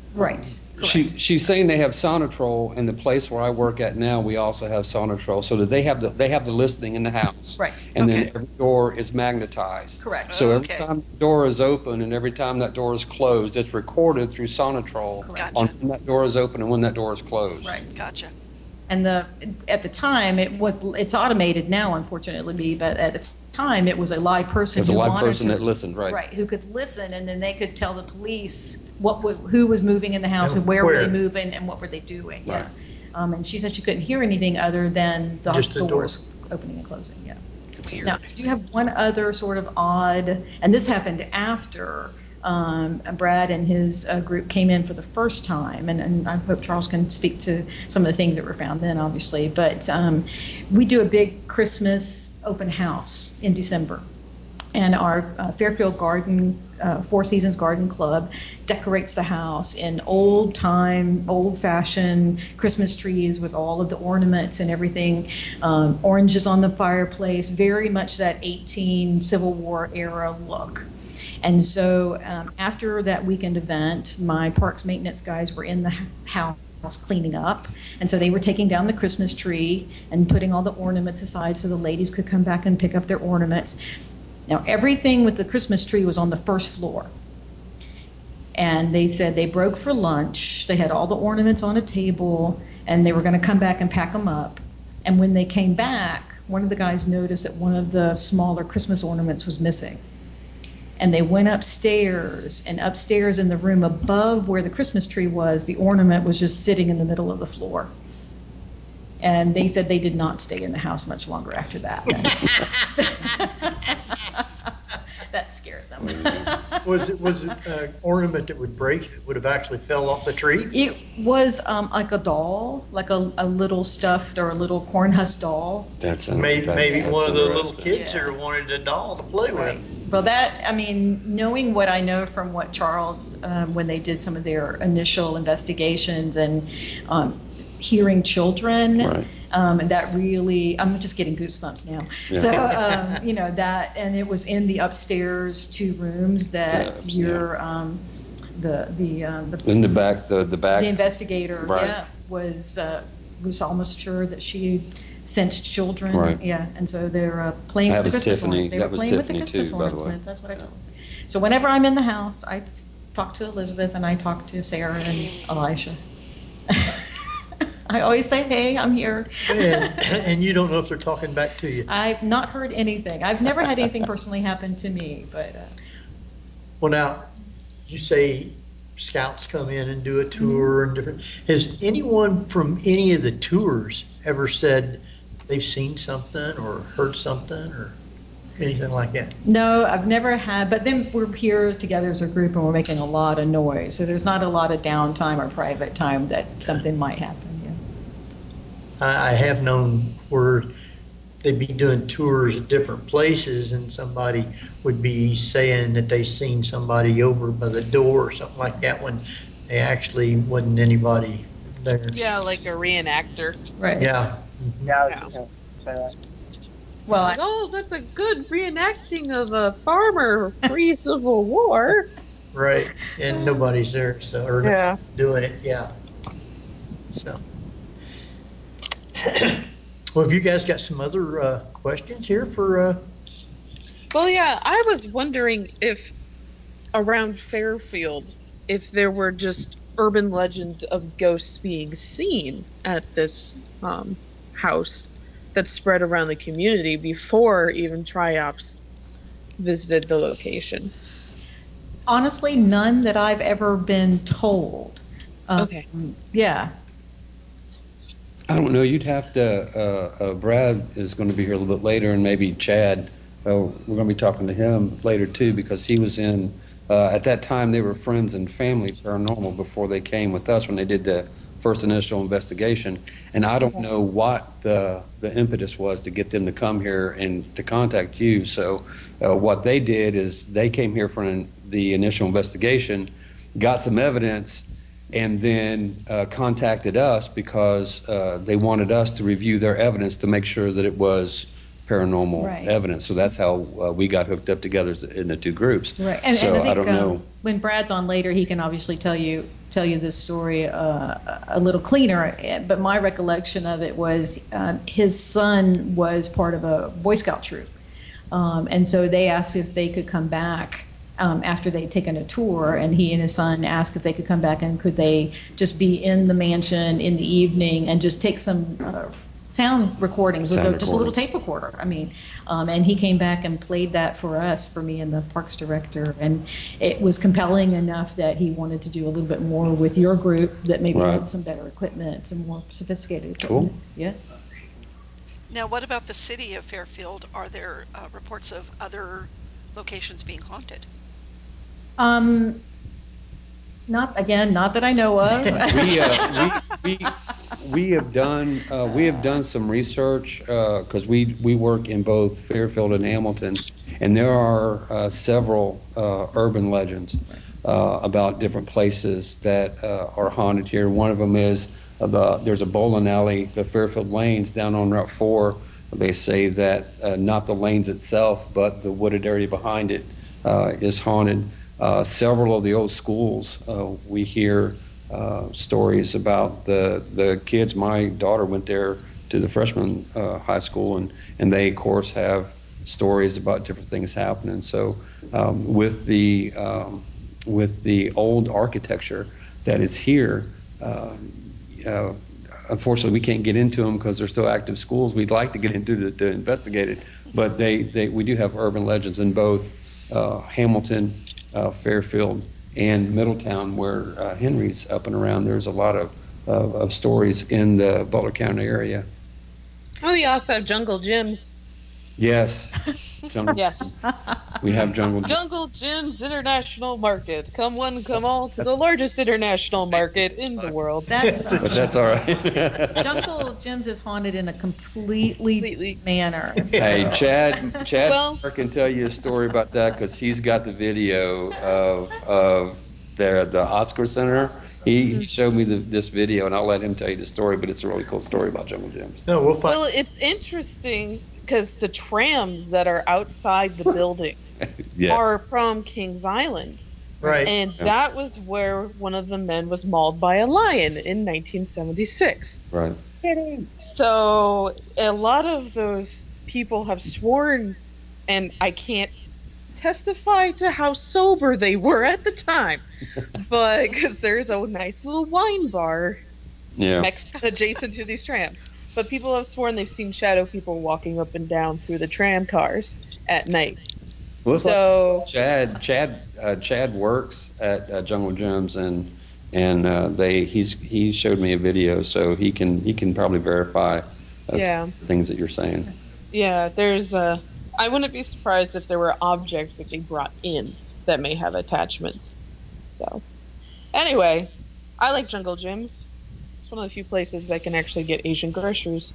Right. She, Correct. she's saying they have Sonatrol in the place where I work at now. We also have Sonatrol, so that they have the they have the listening in the house. Right. And Okay. then every door is magnetized. Correct. So every Okay. time the door is open and every time that door is closed, it's recorded through Sonatrol Correct. on Gotcha. when that door is open and when that door is closed. Right. Gotcha. And the at the time it was it's automated now, unfortunately, but at the time it was a live person There's a who live monitored, person that listened, right? right, who could listen, and then they could tell the police what wa- who was moving in the house, And and where, were where. they moving, and what were they doing. Right. Yeah. Um, and she said she couldn't hear anything other than the Just the door. doors opening and closing. Yeah. Weird. Now, I do have one other sort of odd, and this happened after um, Brad and his uh, group came in for the first time, and, and I hope Charles can speak to some of the things that were found then, obviously. But um, we do a big Christmas open house in December, and our uh, Fairfield Garden, uh, Four Seasons Garden Club decorates the house in old-time, old-fashioned Christmas trees with all of the ornaments and everything, um, oranges on the fireplace, very much that eighteen Civil War era look. And so um, after that weekend event, my parks maintenance guys were in the h- house cleaning up. And so they were taking down the Christmas tree and putting all the ornaments aside so the ladies could come back and pick up their ornaments. Now, everything with the Christmas tree was on the first floor. And they said they broke for lunch. They had all the ornaments on a table, and they were going to come back and pack them up. And when they came back, one of the guys noticed that one of the smaller Christmas ornaments was missing. And they went upstairs, and upstairs in the room above where the Christmas tree was, the ornament was just sitting in the middle of the floor. And they said they did not stay in the house much longer after that. That scared them. Was it, was it an ornament that would break, that would have actually fell off the tree? It was um, like a doll, like a, a little stuffed or a little corn husk doll. That's Maybe, that's- maybe that's one of the little interesting. kids Yeah. there wanted a doll to play Right. with. Well, that, I mean, knowing what I know from what Charles, um, when they did some of their initial investigations and um, hearing children, Right. um, and that really, I'm just getting goosebumps now. Yeah. So, um, you know, that, and it was in the upstairs two rooms that Yes, your, um, the, the, uh, the In the back, the the back. the investigator, Right. yeah, was uh, was almost sure that she sensed children. Right. Yeah, and so they're uh, playing That with the was Christmas Tiffany- ornaments. They that were was playing Tiffany with the Christmas too, by the way. ornaments. That's what I told them. So whenever I'm in the house, I s- talk to Elizabeth and I talk to Sarah and Elisha. I always say, hey, I'm here. And, and you don't know if they're talking back to you. I've not heard anything. I've never had anything personally happen to me, but uh, Well, now, you say scouts come in and do a tour and different. Has anyone from any of the tours ever said they've seen something or heard something or anything like that? no, I've never had, but then we're here together as a group and we're making a lot of noise. So there's not a lot of downtime or private time that something might happen. Yeah. I, I have known where they'd be doing tours at different places and somebody would be saying that they seen somebody over by the door or something like that when they actually wasn't anybody there. Yeah, like a reenactor. Right. Yeah. Yeah, Yeah. yeah, so, Well, Like, I, oh, that's a good reenacting of a farmer pre-Civil War. Right. And nobody's there, so, or Yeah. doing it, yeah. So. Well, have you guys got some other uh, questions here for, uh, Well, yeah, I was wondering if around Fairfield, if there were just urban legends of ghosts being seen at this um, house that spread around the community before even Triops visited the location. honestly, none that I've ever been told. Um, Okay. Yeah. I don't know. You'd have to. Uh, uh, Brad is going to be here a little bit later, and maybe Chad. Uh, we're going to be talking to him later too, because he was in. Uh, at that time, they were friends and family paranormal before they came with us when they did the first initial investigation. And I don't know what the the impetus was to get them to come here and to contact you. So uh, what they did is they came here for an, the initial investigation, got some evidence, and then uh, contacted us because uh, they wanted us to review their evidence to make sure that it was paranormal Right. evidence. So that's how uh, we got hooked up together as- in the two groups. Right, and, so and I think don't um, know. when Brad's on later, he can obviously tell you tell you this story uh, a little cleaner. But my recollection of it was um, his son was part of a Boy Scout troop, um, and so they asked if they could come back um, after they'd taken a tour, and he and his son asked if they could come back and could they just be in the mansion in the evening and just take some. Uh, sound recordings with Sound a, just a little recordings. tape recorder. I mean, um, and he came back and played that for us, for me and the parks director, and it was compelling enough that he wanted to do a little bit more with your group that maybe Right. had some better equipment and more sophisticated Cool. equipment. Yeah. Now, what about the city of Fairfield? Are there uh, reports of other locations being haunted? Um, not again, not that I know of. we, uh, we, we, we have done uh, we have done some research because we we work in both Fairfield and Hamilton, and there are uh, several uh, urban legends uh, about different places that uh, are haunted here. One of them is uh, the there's a bowling alley, the Fairfield Lanes down on Route Four. They say that uh, not the lanes itself, but the wooded area behind it uh, is haunted. Uh, several of the old schools, uh, we hear uh, stories about the the kids. My daughter went there to the freshman uh, high school, and, and they, of course, have stories about different things happening. So um, with the um, with the old architecture that is here, uh, uh, unfortunately, we can't get into them because they're still active schools. We'd like to get into to, to investigate it, but they, they we do have urban legends in both uh, Hamilton, Uh, Fairfield, and Middletown, where uh, Henry's up and around. There's a lot of, of, of stories in the Butler County area. Oh, you also have jungle gyms. Yes, jungle, Yes. we have jungle. Jungle Gyms International Market. Come one, come all to the largest international market in the world. That's But that's all right. Jungle Gyms is haunted in a completely, Completely. manner. Hey, Chad, Chad Well- can tell you a story about that because he's got the video of of the the Oscar Center. He, he showed me the, this video, and I'll let him tell you the story. But it's a really cool story about jungle gyms. No, we'll find. Well, it's interesting because the trams that are outside the building Yeah. are from Kings Island. Right. And Yeah. that was where one of the men was mauled by a lion in nineteen seventy-six. Right. So a lot of those people have sworn, and I can't testify to how sober they were at the time, but because there's a nice little wine bar Yeah. next adjacent to these trams. But people have sworn they've seen shadow people walking up and down through the tram cars at night. Well, it's like So Chad, Chad, uh, Chad works at uh, Jungle Gyms, and and uh, they he's he showed me a video, so he can he can probably verify uh, Yeah. things that you're saying. yeah, there's a. I wouldn't be surprised if there were objects that they brought in that may have attachments. So, anyway, I like jungle gyms. It's one of the few places I can actually get Asian groceries.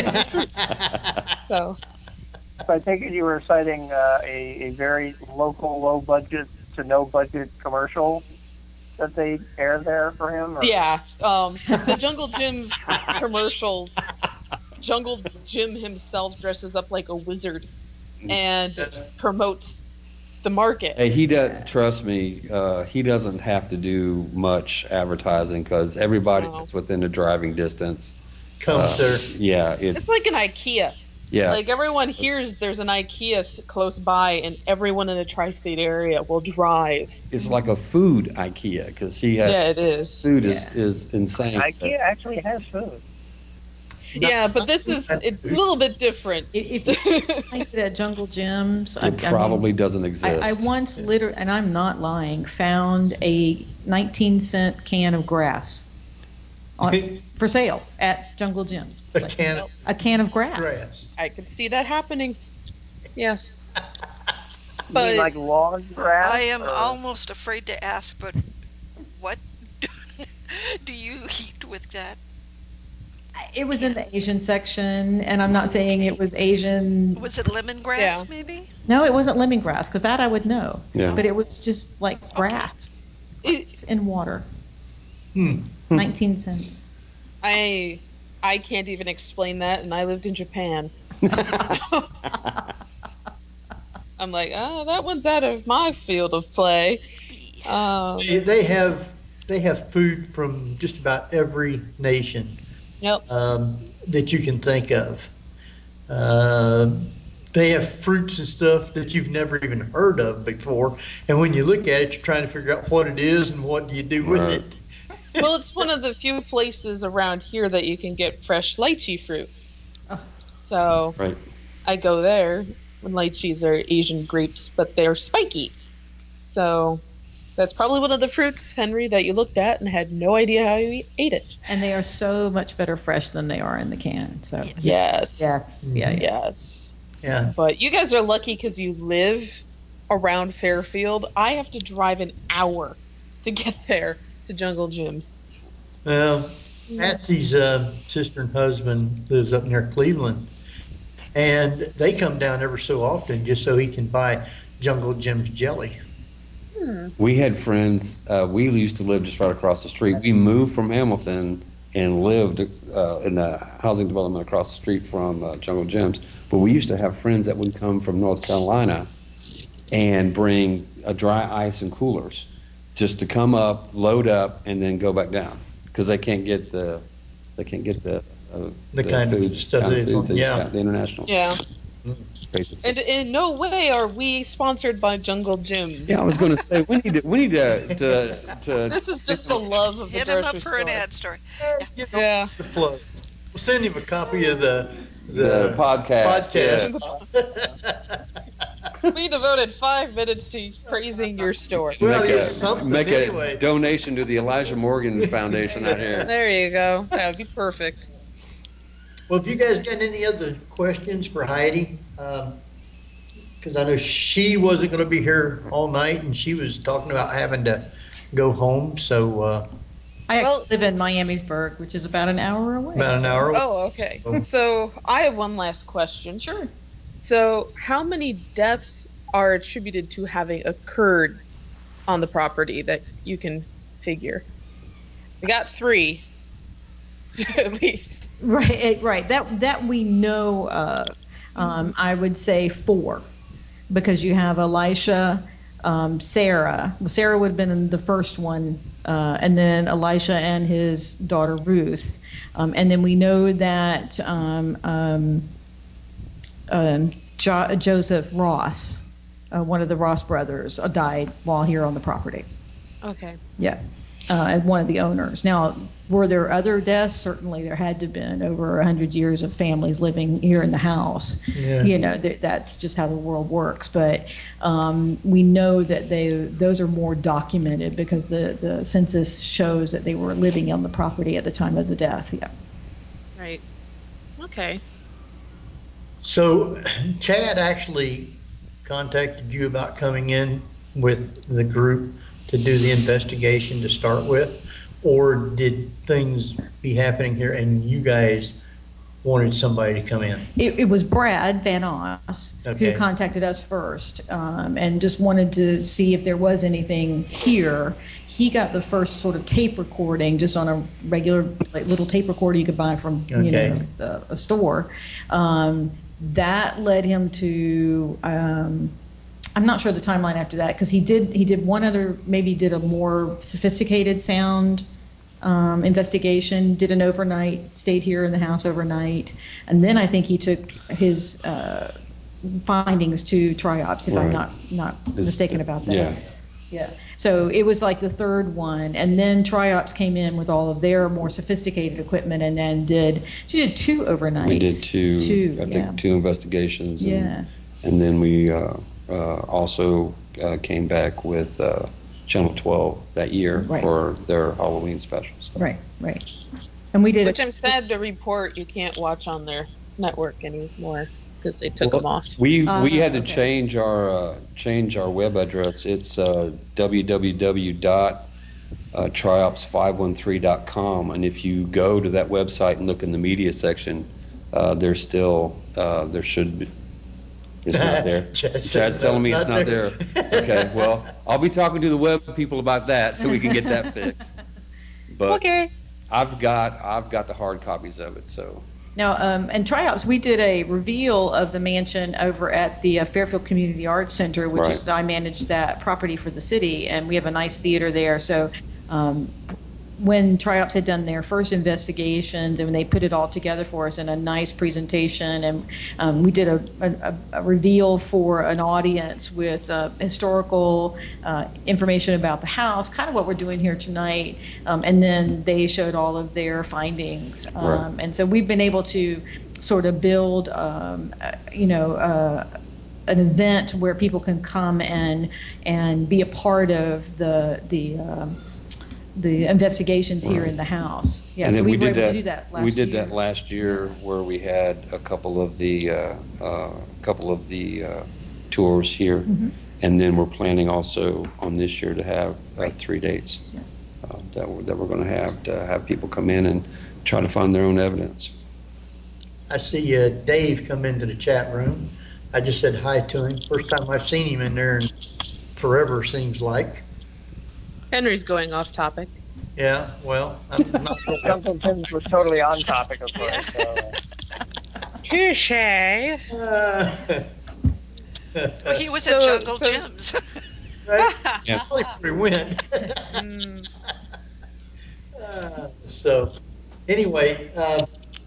So, So I take it you were citing uh, a, a very local, low budget to no budget commercial that they air there for him? Or? yeah, um, the jungle gym commercials. Jungle Jim himself dresses up like a wizard and promotes the market. Hey, he does. Trust me, uh, he doesn't have to do much advertising because everybody No. that's within the driving distance. Comes uh, there. Yeah, it's, It's like an IKEA. yeah. Like everyone hears there's an IKEA s- close by, and everyone in the tri-state area will drive. It's like a food IKEA because he has Yeah, it is. food is, is insane. IKEA actually has food. Yeah, but this is it's a little bit different. If if you type it at Jungle Gyms, I, I It mean, probably doesn't exist. I, I once literally, and I'm not lying, found a nineteen cent can of grass on, for sale at Jungle Gyms. A Like, can of a can of grass. grass. I could see that happening. Yes. You mean But like long grass? I am or- almost afraid to ask, but what do you eat with that? It was in the Asian section, and I'm not saying it was Asian. Was it lemongrass, Yeah. maybe? No, it wasn't lemongrass, because that I would know. Yeah. But it was just like grass it, in water. Hmm. nineteen cents. I I can't even explain that, and I lived in Japan. So, I'm like, oh, that one's out of my field of play. Um, They- They have, they have food from just about every nation yep. um, that you can think of. Um, They have fruits and stuff that you've never even heard of before. And when you look at it, you're trying to figure out what it is and what do you do with Right. it. Well, it's one of the few places around here that you can get fresh lychee fruit. Oh. So Right. I go there when lychees are Asian grapes, but they're spiky. So that's probably one of the fruits, Henry, that you looked at and had no idea how you ate it. And they are so much better fresh than they are in the can. So Yes. Yes. yes, yeah, yeah. Yes. Yeah. But you guys are lucky because you live around Fairfield. I have to drive an hour to get there to Jungle Jim's. Well, Patsy's uh, sister and husband lives up near Cleveland. And they come down ever so often just so he can buy Jungle Jim's jelly. We had friends, uh, we used to live just right across the street. We moved from Hamilton and lived uh, in a housing development across the street from uh, Jungle Jim's. But we used to have friends that would come from North Carolina and bring a dry ice and coolers just to come up, load up, and then go back down because they can't get the they can't get the uh, The kind of foods, stuff kind of they- foods they just yeah. got, the international Yeah. basic stuff. And in no way are we sponsored by Jungle Jim's. Yeah, I was going to say we need to we need to to, to This is just the love of the Hit him grocery up for store. an ad story. You know, Yeah. The flow. We'll send him a copy of the, the the podcast. yeah. podcast. We devoted five minutes to praising your store. Well, make it's a, something make a anyway. donation to the Elijah Morgan Foundation out here. There you go. That would be perfect. Well, have you guys got any other questions for Heidi? Because I know she wasn't going to be here all night, and she was talking about having to go home. So uh, I actually Well- live in Miamisburg, which is about an hour away. about an so- hour. Oh, okay. So I have one last question. Sure. So how many deaths are attributed to having occurred on the property that you can figure? We got three, at least. Right, eh, right. That that we know of. Um, I would say four, because you have Elisha, um, Sarah. Well, Sarah would have been in the first one, uh, and then Elisha and his daughter Ruth, um, and then we know that um, um, um, jo- Joseph Ross, uh, one of the Ross brothers, uh, died while here on the property. Okay. Yeah, uh, and one of the owners. Now, were there other deaths? Certainly, there had to have been over a hundred years of families living here in the house. Yeah. You know, th- that's just how the world works. But um, we know that they those are more documented because the the census shows that they were living on the property at the time of the death. Yeah. Right. Okay. So Chad actually contacted you about coming in with the group to do the investigation to start with, or did things be happening here and you guys wanted somebody to come in? It, it was Brad Van Oss Okay. who contacted us first, um, and just wanted to see if there was anything here. He got the first sort of tape recording just on a regular like, little tape recorder you could buy from you Okay. know a, a store. Um, that led him to. Um, I'm not sure the timeline after that because he did he did one other maybe did a more sophisticated sound um, investigation, did an overnight, stayed here in the house overnight, and then I think he took his uh, findings to Triops, if I'm Right. not not It's- mistaken about that. yeah. Yeah. So it was like the third one, and then Triops came in with all of their more sophisticated equipment, and then did she did two overnights. We did two, Two, I think, yeah. two investigations. And, Yeah. And then we uh, uh, also uh, came back with uh, Channel twelve that year Right. for their Halloween specials. Right. Right. And we did Which it. I'm sad to report you can't watch on their network anymore because they took Well, them off. We Uh, we had to okay. change our uh, change our web address. It's uh, w w w dot triops five one three dot com, and if you go to that website and look in the media section, uh, there's still uh, there should be. It's not there. Chad says Chad's telling me it's not not there. there. Okay, well, I'll be talking to the web people about that so we can get that fixed. But Okay. I've got I've got the hard copies of it, so Now, um, in Triops, we did a reveal of the mansion over at the uh, Fairfield Community Arts Center, which Right. is I manage that property for the city, and we have a nice theater there. So, um, when Triops had done their first investigations and when they put it all together for us in a nice presentation, and um, we did a, a, a reveal for an audience with uh, historical uh, information about the house, kind of what we're doing here tonight, um, and then they showed all of their findings. Um, Right. And so we've been able to sort of build, um, uh, you know, uh, an event where people can come and and be a part of the the um, the investigations here Right. in the house. Yeah, And so then we, we were did able that. to do that last we did year. that last year where we had a couple of the uh, uh, couple of the uh, tours here, Mhm. and then we're planning also on this year to have uh, Right. three dates Yeah. uh, that we're, that we're going to have to have people come in and try to find their own evidence. I see uh, Dave come into the chat room. I just said hi to him. First time I've seen him in there in forever, seems like. Henry's going off topic. Yeah, well, I'm not Well, Jungle Jim's was totally on topic, of course. So. Touche. Uh, Well, he was So- at Jungle so- Jim's. right? Yeah. That's where we went. Mm, Uh, So, anyway, uh,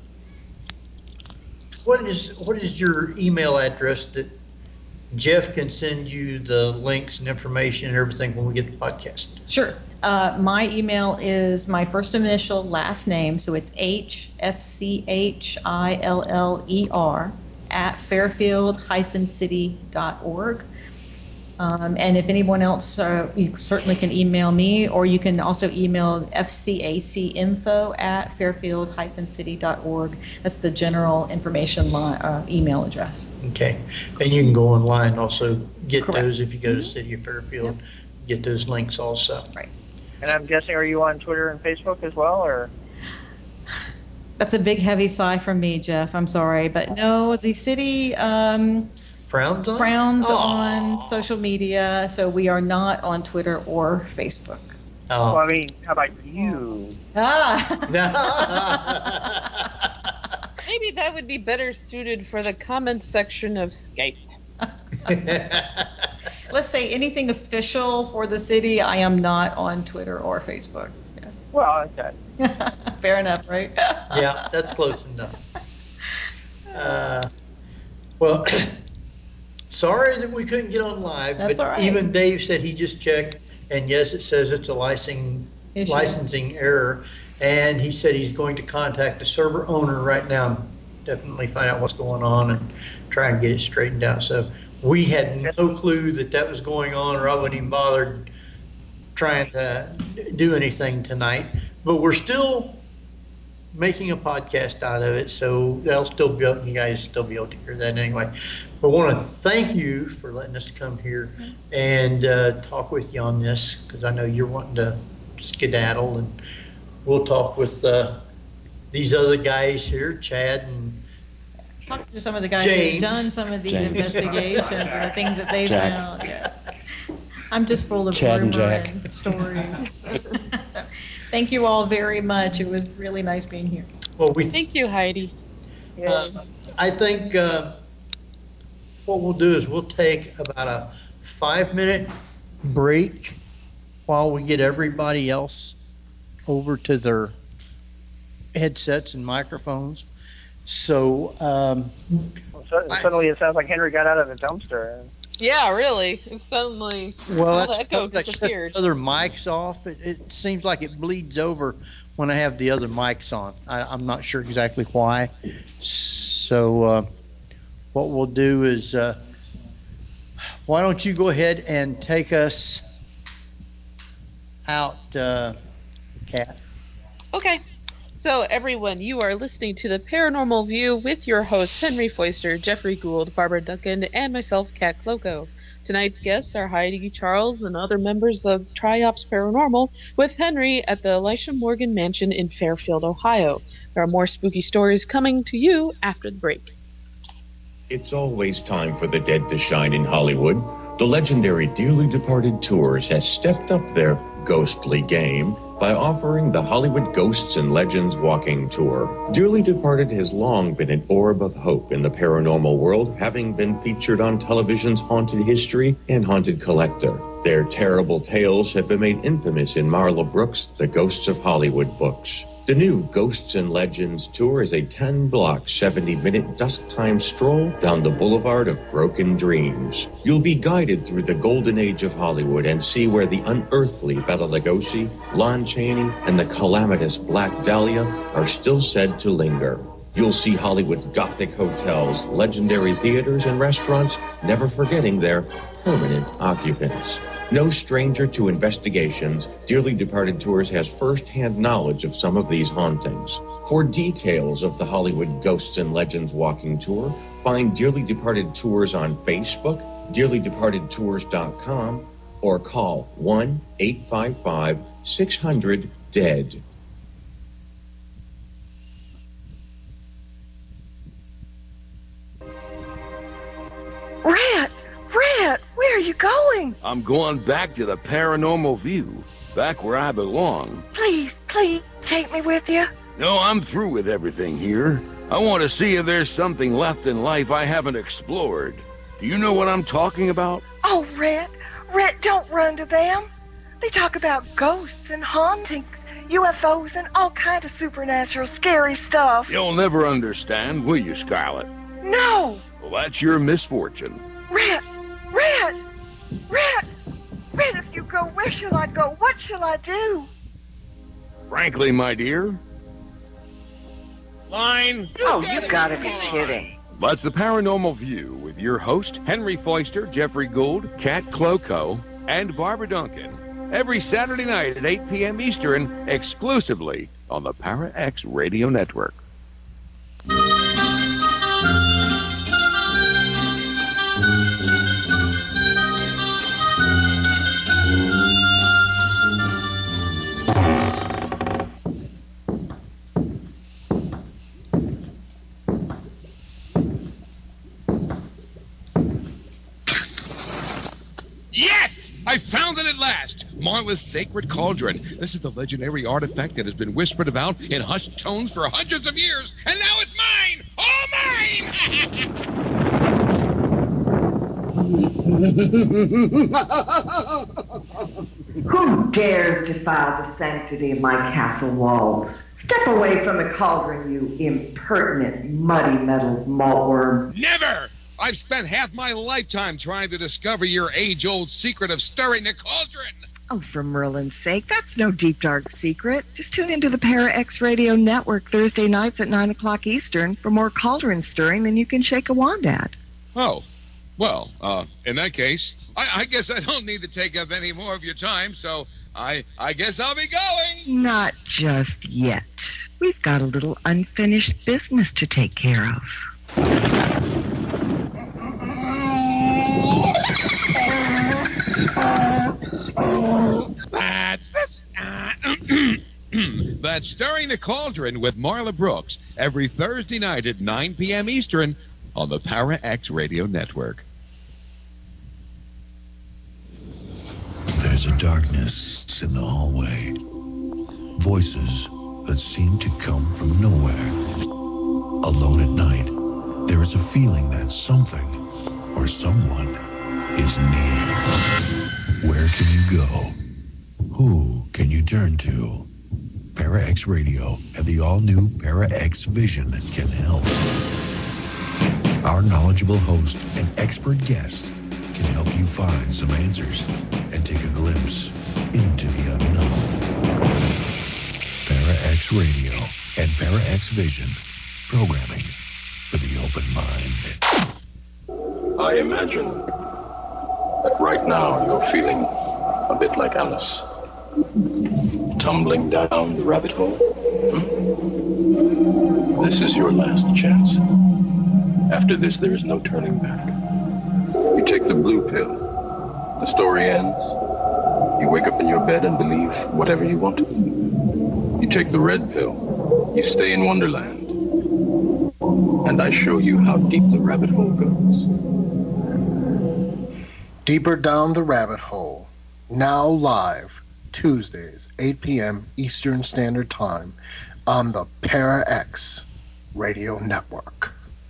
what is, what is your email address that Jeff can send you the links and information and everything when we get the podcast? Sure. Uh, my email is my first initial last name, so it's H S C H I L L E R at fairfield dash city dot org. Um, and if anyone else, uh, you certainly can email me, or you can also email F C A C info at fairfield dash city dot org. That's the general information line, uh, email address. Okay, and you can go online and also get Correct. those if you go to City of Fairfield, get those links also. Right. And I'm guessing, are you on Twitter and Facebook as well, or? That's a big, heavy sigh from me, Jeff. I'm sorry. But no, the city um, Frowns on? frowns Aw. on social media, so we are not on Twitter or Facebook. Well, Oh. I mean, how about you? Ah! maybe that would be better suited for the comments section of Skype. Let's say anything official for the city, I am not on Twitter or Facebook. Well, okay. Fair enough, right? Yeah, that's close enough. Uh, Well, sorry that we couldn't get on live, That's all but right. even Dave said he just checked, and yes, it says it's a licensing, Issue. licensing error, and he said he's going to contact the server owner right now, definitely find out what's going on and try and get it straightened out. So we had no clue that that was going on, or I wouldn't even bothered trying to do anything tonight, but we're still making a podcast out of it, so that'll still be up, you guys still be able to hear that anyway. But I want to thank you for letting us come here and uh, talk with you on this, because I know you're wanting to skedaddle, and we'll talk with uh, these other guys here, Chad and Talk to some of the guys James. who've done some of these James. investigations and the things that they've Jack. found. Yeah. I'm just full of Chad and rumor Jack. and stories. Thank you all very much. It was really nice being here. well, we Thank you, Heidi. Yeah. Uh, I think uh, what we'll do is we'll take about a five-minute break while we get everybody else over to their headsets and microphones. So, um, Well, so- suddenly it sounds like Henry got out of the dumpster. Yeah, really. It suddenly well, all that's the echo because I shut disappeared. the other mics off. It, it seems like it bleeds over when I have the other mics on. I, I'm not sure exactly why. So, uh, what we'll do is, uh, why don't you go ahead and take us out, uh, Kat? Okay. So, everyone, you are listening to The Paranormal View with your hosts, Henry Foister, Jeffrey Gould, Barbara Duncan, and myself, Kat Cloco. Tonight's guests are Heidi Charles and other members of Triops Paranormal with Henry at the Elisha Morgan Mansion in Fairfield, Ohio. There are more spooky stories coming to you after the break. It's always time for the dead to shine in Hollywood. The legendary Dearly Departed Tours has stepped up their ghostly game by offering the Hollywood Ghosts and Legends Walking Tour. Dearly Departed has long been an orb of hope in the paranormal world, having been featured on television's Haunted History and Haunted Collector. Their terrible tales have been made infamous in Marla Brooks' The Ghosts of Hollywood books. The new Ghosts and Legends Tour is a ten-block, seventy-minute dusk-time stroll down the boulevard of broken dreams. You'll be guided through the golden age of Hollywood and see where the unearthly Bela Lugosi, Lon Chaney, and the calamitous Black Dahlia are still said to linger. You'll see Hollywood's Gothic hotels, legendary theaters, and restaurants, never forgetting their permanent occupants. No stranger to investigations, Dearly Departed Tours has first-hand knowledge of some of these hauntings. For details of the Hollywood Ghosts and Legends Walking Tour, find Dearly Departed Tours on Facebook, dearly departed tours dot com, or call one eight five five, six hundred, D E A D. Rat! Rat! Where are you going? I'm going back to the Paranormal View, back where I belong. Please, please, take me with you. No, I'm through with everything here. I want to see if there's something left in life I haven't explored. Do you know what I'm talking about? Oh, Rat, Rat, don't run to them. They talk about ghosts and hauntings, U F Os, and all kind of supernatural scary stuff. You'll never understand, will you, Scarlet? No! Well, that's your misfortune. Rat! Rat! Rat! Rat, if you go, where shall I go? What shall I do? Frankly, my dear... Line! Oh, you gotta be kidding. That's the Paranormal View with your host, Henry Foister, Jeffrey Gould, Kat Cloco, and Barbara Duncan. Every Saturday night at eight p.m. Eastern, exclusively on the Para X Radio Network. Yes! I found it at last! Marla's Sacred Cauldron. This is the legendary artifact that has been whispered about in hushed tones for hundreds of years, and now it's mine! All mine! Who dares defile the sanctity of my castle walls? Step away from the cauldron, you impertinent, muddy-mettled maltworm. Never! I've spent half my lifetime trying to discover your age-old secret of stirring the cauldron. Oh, for Merlin's sake, that's no deep, dark secret. Just tune into the Para X Radio Network Thursday nights at nine o'clock Eastern for more cauldron stirring than you can shake a wand at. Oh, well, uh, in that case, I, I guess I don't need to take up any more of your time, so I, I guess I'll be going. Not just yet. We've got a little unfinished business to take care of. That's that's uh, that's Stirring the Cauldron with Marla Brooks every Thursday night at nine p.m. Eastern on the Para X Radio Network. There's a darkness in the hallway. Voices that seem to come from nowhere. Alone at night, there is a feeling that something or someone is near. Where can you go? Who can you turn to? Para X Radio and the all-new Para X Vision can help. Our knowledgeable host and expert guest can help you find some answers and take a glimpse into the unknown. Para X Radio and Para X Vision, programming for the open mind. I imagine that right now you're feeling a bit like Alice. Tumbling down the rabbit hole. Hmm? This is your last chance. After this, there is no turning back. You take the blue pill. The story ends. You wake up in your bed and believe whatever you want to. You take the red pill. You stay in Wonderland. And I show you how deep the rabbit hole goes. Deeper Down the Rabbit Hole, now live, Tuesdays, eight p.m. Eastern Standard Time on the ParaX Radio Network.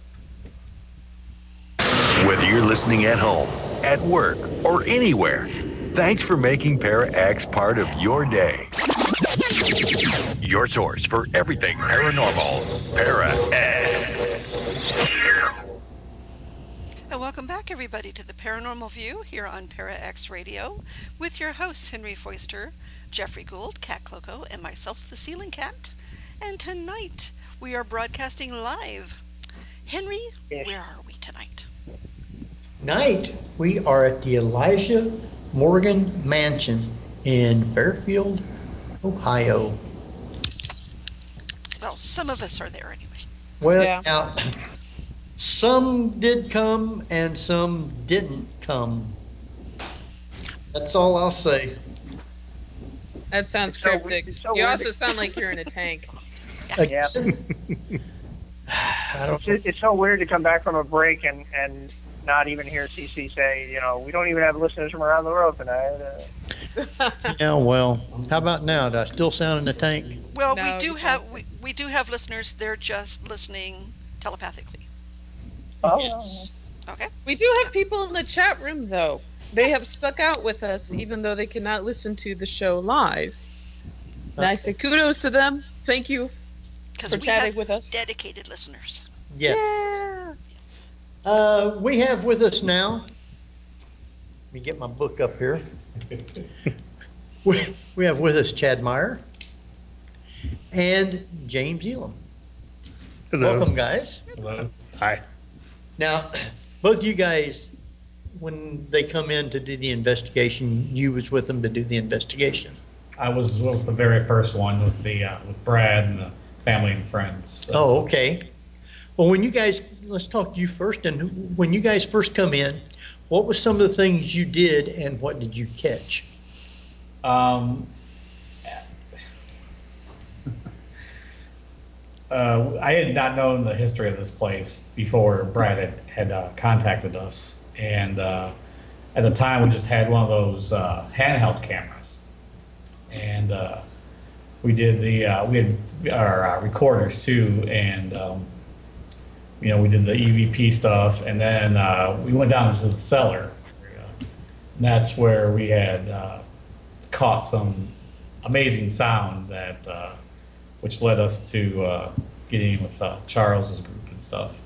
Whether you're listening at home, at work, or anywhere, thanks for making ParaX part of your day. Your source for everything paranormal, ParaX. And welcome back, everybody, to the Paranormal View here on ParaX Radio with your hosts, Henry Foister, Jeffrey Gould, Cat Cloco, and myself, the Ceiling Cat. And tonight, we are broadcasting live. Henry, Yes. where are we tonight? Tonight, we are at the Elijah Morgan Mansion in Fairfield, Ohio. Well, some of us are there anyway. Well, Yeah. now, some did come and some didn't come. That's all I'll say. That sounds It's so cryptic. weird- it's so you weird. also sound like you're in a tank. Yeah. I don't It's, it's so weird to come back from a break and, and not even hear C C say, you know, we don't even have listeners from around the world tonight. Uh, Yeah, well, how about now? Do I still sound in the tank? Well, No, we do you have we, we do have listeners. They're just listening telepathically. oh, Okay. We do have people in the chat room, though. They have stuck out with us, even though they cannot listen to the show live. And I say kudos to them. Thank you Because for we chatting have with us. dedicated listeners. Yes. Yeah. Uh, we have with us now, let me get my book up here. we, we have with us Chad Meyer and James Elam. Hello. Welcome, guys. Hello. Hi. Now, both you guys, when they come in to do the investigation, you was with them to do the investigation. I was with the very first one with the uh, with Brad and the family and friends. So, Oh, okay. Well, when you guys, let's talk to you first. And when you guys first come in, what were some of the things you did and what did you catch? Um, uh, I had not known the history of this place before Brad had, had uh, contacted us. And uh, at the time, we just had one of those uh, handheld cameras. And uh, we did the, uh, we had our uh, recorders too. And, um, you know, we did the E V P stuff. And then uh, we went down into the cellar. And that's where we had uh, caught some amazing sound that, uh, which led us to uh, getting in with uh, Charles's group and stuff.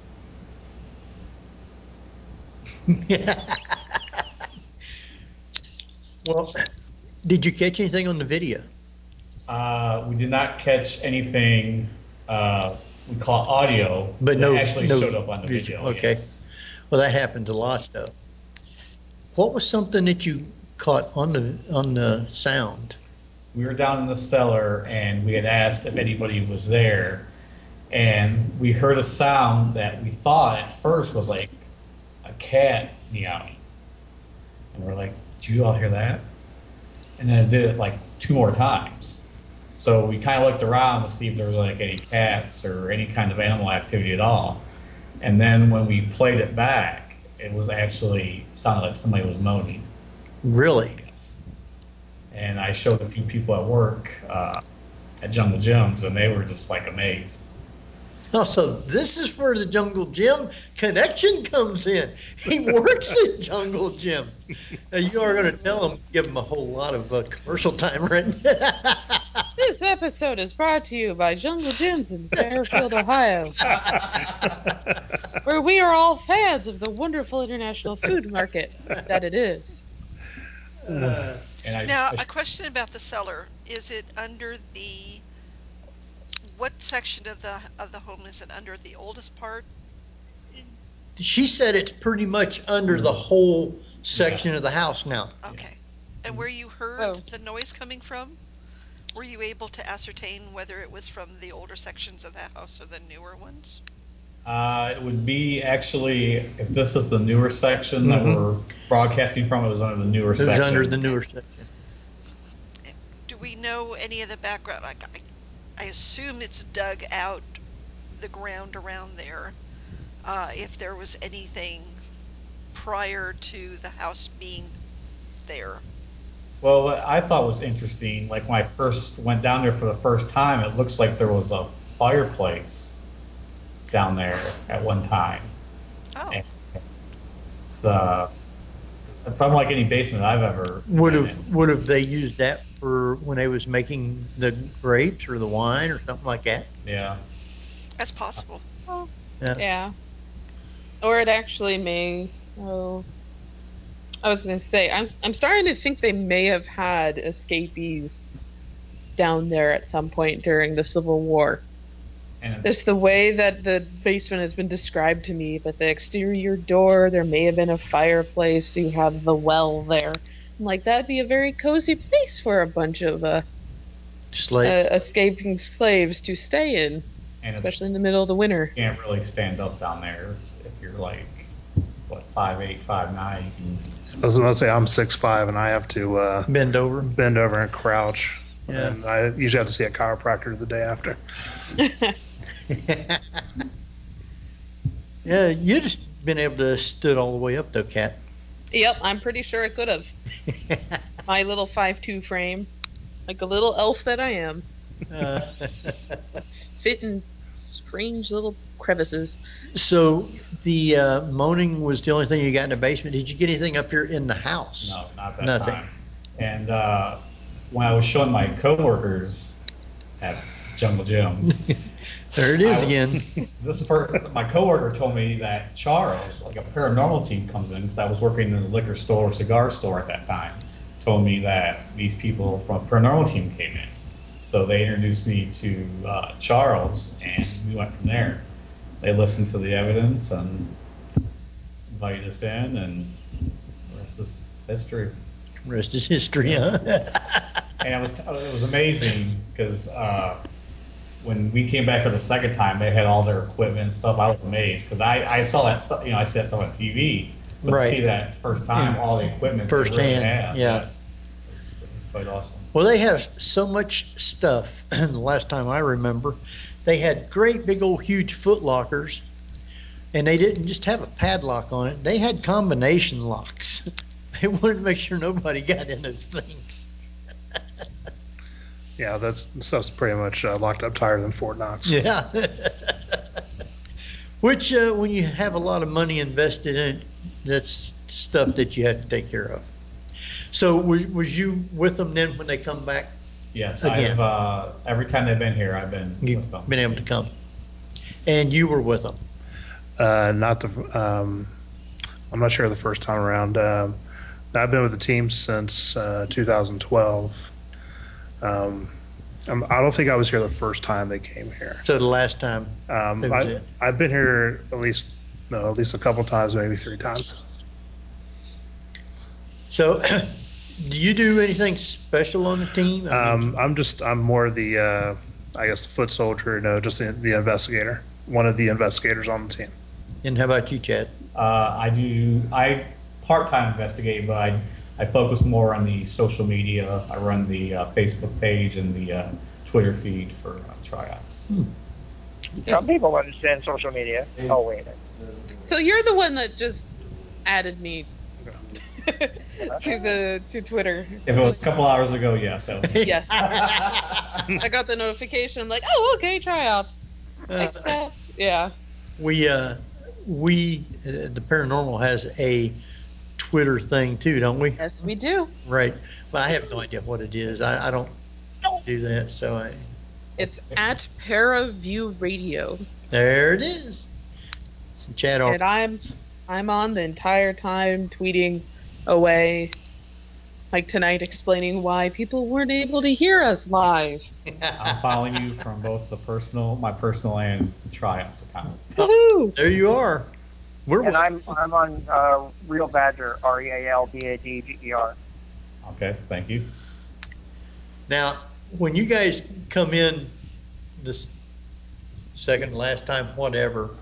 Well, did you catch anything on the video? Uh, we did not catch anything. Uh, we caught audio, But that no, actually no showed up on the visual. video. Okay. Yes. Well, that happens a lot, though. What was something that you caught on the on the sound? We were down in the cellar and we had asked if anybody was there, and we heard a sound that we thought at first was like a cat meowing, and we're like, "Did you all hear that?" And then it did it like two more times. So we kind of looked around to see if there was like any cats or any kind of animal activity at all. And then when we played it back, it was actually sounded like somebody was moaning. Really? Yes. And I showed a few people at work uh, at Jungle Gyms, and they were just like amazed. Oh, so this is where the Jungle Gym connection comes in. He works at Jungle Gym. Now, you are going to tell him, give him a whole lot of uh, commercial time right now. This episode is brought to you by Jungle Gyms in Fairfield, Ohio, where we are all fans of the wonderful international food market that it is. Uh, And I, Now, I- a question about the cellar. Is it under the, what section of the of the home is it under? The oldest part? she said it's pretty much under the whole section of the house now. Okay. And where you heard Oh. the noise coming from, were you able to ascertain whether it was from the older sections of the house or the newer ones? Uh, it would be actually, if this is the newer section that Mhm. we're broadcasting from, it was under the newer It was section. under the newer section. Do we know any of the background? Like, I, I assume it's dug out the ground around there. Uh, if there was anything prior to the house being there? Well, what I thought was interesting, like when I first went down there for the first time, it looks like there was a fireplace down there at one time. Oh. And it's, uh, it's, it's unlike any basement I've ever. Would been have would have they used that for when they was making the grapes or the wine or something like that? in. Yeah. That's possible. Yeah. Yeah. Or it actually may. Oh, I was going to say, I'm I'm starting to think they may have had escapees down there at some point during the Civil War. And Just the way that the basement has been described to me, but the exterior door, there may have been a fireplace. You have the well there. I'm like, that'd be a very cozy place for a bunch of uh, Slave. uh, escaping slaves to stay in, And it's- especially in the middle of the winter. You can't really stand up down there if you're like, what, five eight, five nine. You can, I was going to say I'm six five and I have to uh, bend over, bend over and crouch. Yeah. And I usually have to see a chiropractor the day after. Yeah, you just been able to stood all the way up though, Kat. Yep, I'm pretty sure it could have. My little five two frame, like a little elf that I am, Uh, fit in strange little crevices. so the uh, moaning was the only thing you got in the basement. Did you get anything up here in the house? no, not that Nothing. time. And uh, when I was showing my coworkers at Jungle Gyms, There it is I- again. this person, my coworker told me that Charles, like a paranormal team comes in, because I was working in a liquor store, cigar store at that time, told me that these people from a paranormal team came in. So they introduced me to uh, Charles, and we went from there. They listened to the evidence and invited us in, and the rest is history. Rest is history, huh? And it was it was amazing because uh, when we came back for the second time, they had all their equipment and stuff. I was amazed because I, I saw that stuff, you know, I see that stuff on T V, but Right. to see that first time, Yeah. all the equipment they really Firsthand, had, yeah. yes, it was, it was quite awesome. Well, they have so much stuff. The last time I remember, they had great big old huge foot lockers, and they didn't just have a padlock on it. They had combination locks. They wanted to make sure nobody got in those things. Yeah, that's stuff's pretty much uh, locked up tighter than Fort Knox. Yeah. Which, uh, when you have a lot of money invested in it, that's stuff that you have to take care of. So was, was you with them then when they come back? Yes, Again. I've uh, every time they've been here, I've been You've with them. been able to come. And you were with them? Uh, not the, um, I'm not sure the first time around. Um, I've been with the team since uh, two thousand twelve. Um, I'm, I don't think I was here the first time they came here. So the last time? Um, that was I, it. I've been here at least, no, at least a couple times, maybe three times. So, do you do anything special on the team? I mean, Um, I'm just, I'm more the, uh, I guess, foot soldier, no, just the, the investigator, one of the investigators on the team. and how about you, Chad? Uh, I do, I part-time investigate, but I, I focus more on the social media. I run the uh, Facebook page and the uh, Twitter feed for uh, Triops. Some people understand social media. Oh, wait a minute. So you're the one that just added me to the to Twitter. If it was a couple hours ago, yes. I was- Yes. I got the notification. I'm like, oh, okay, tryouts. Accept. Yeah. We, uh, we, uh, the paranormal has a Twitter thing too, don't we? Yes, we do. Right. But I have no idea what it is. I, I don't do that, so I, It's at ParaView Radio. there it is. So Chad, And I'm I'm on the entire time tweeting away, like tonight, explaining why people weren't able to hear us live. I'm following you from both the personal, my personal and the Triops account. Woohoo! There you are. We're And I'm I'm on uh, Real Badger, R E A L B A D G E R. Okay, thank you. Now, when you guys come in this second, last time, whatever,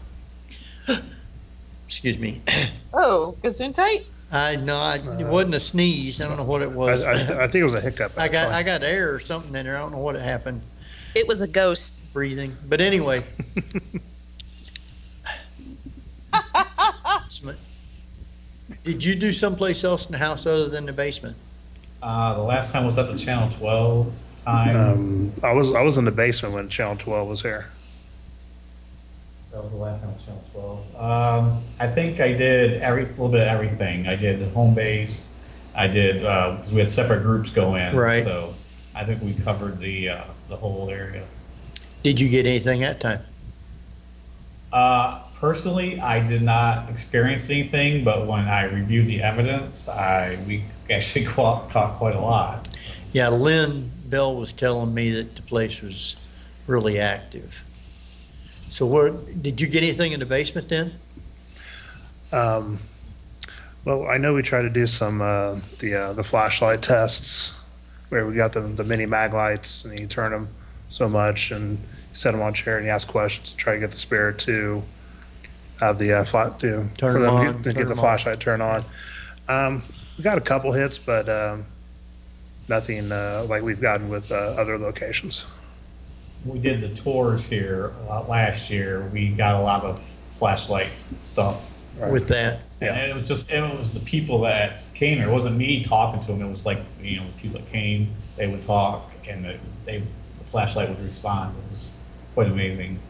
excuse me, Oh, Gesundheit? I no, I, it wasn't a sneeze. I don't know what it was. I, I, I think it was a hiccup. I got actually. I got air or something in there. I don't know what happened. It was a ghost. Breathing, but anyway. It's my- Did you do someplace else in the house other than the basement? Uh, the last time was at the Channel twelve time. Um, I was I was in the basement when Channel twelve was here. That was the last time with Channel twelve. Um, I think I did every little bit of everything. I did home base. I did because uh, we had separate groups go in. Right. So I think we covered the uh, the whole area. Did you get anything that time? Uh, personally, I did not experience anything, but when I reviewed the evidence, I we actually caught, caught quite a lot. Yeah, Lynn Bell was telling me that the place was really active. So what, did you get anything in the basement then? Um, well, I know we tried to do some uh, the uh, the flashlight tests where we got the the mini mag lights and you turn them so much and set them on a chair and you ask questions to try to get the spirit to have the uh, flat to Turn for them them on, to get, to turn get the them flashlight turned on. Um, we got a couple hits, but um, nothing uh, like we've gotten with uh, other locations. We did the tours here uh, last year. We got a lot of flashlight stuff. Right. With that. Yeah. And it was just, it was the people that came here. It wasn't me talking to them. It was like, you know, the people that came, they would talk and the, they, the flashlight would respond. It was quite amazing.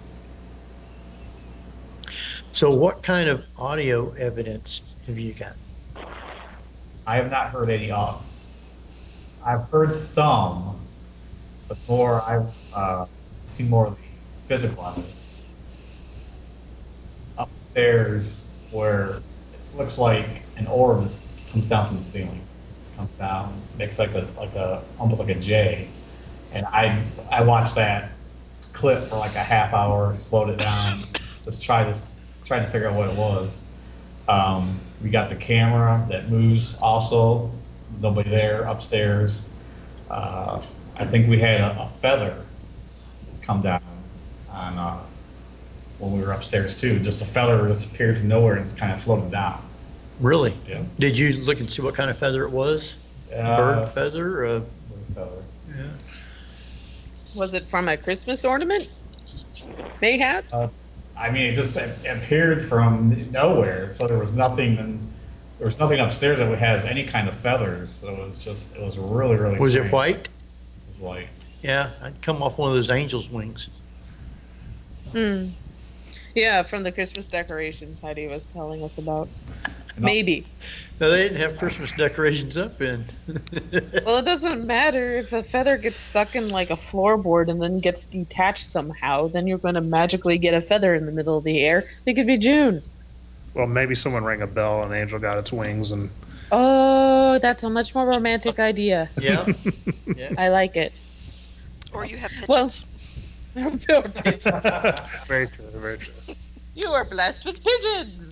So what kind of audio evidence have you got? I have not heard any of. I've heard some, but more, I've uh, seen more of the physical evidence. Upstairs, where it looks like an orb is, comes down from the ceiling. It comes down, makes like a like a almost like a J. And I I watched that clip for like a half hour, slowed it down, just try this trying to figure out what it was. Um, we got the camera that moves also. Nobody there upstairs. Uh, I think we had a, a feather come down on uh, when we were upstairs too. Just a feather just appeared from nowhere and just kind of floated down. Really? Yeah. Did you look and see what kind of feather it was? Uh, Bird feather? Uh, bird feather. Yeah. Was it from a Christmas ornament? Mayhaps? Uh, I mean, it just it appeared from nowhere. So there was nothing, and there was nothing upstairs that has any kind of feathers. So it was just, it was really, really. Was strange. it white? It was white. Yeah, I'd come off one of those angel's wings. Hmm. Yeah, from the Christmas decorations Heidi was telling us about. Maybe. No, they didn't have Christmas decorations up in. Well, it doesn't matter if a feather gets stuck in like a floorboard and then gets detached somehow. Then you're going to magically get a feather in the middle of the air. It could be June. Well, maybe someone rang a bell and the angel got its wings and. Oh, that's a much more romantic idea. Yeah. Yeah. I like it. Or you have pigeons. Well, very true, very true. You are blessed with pigeons.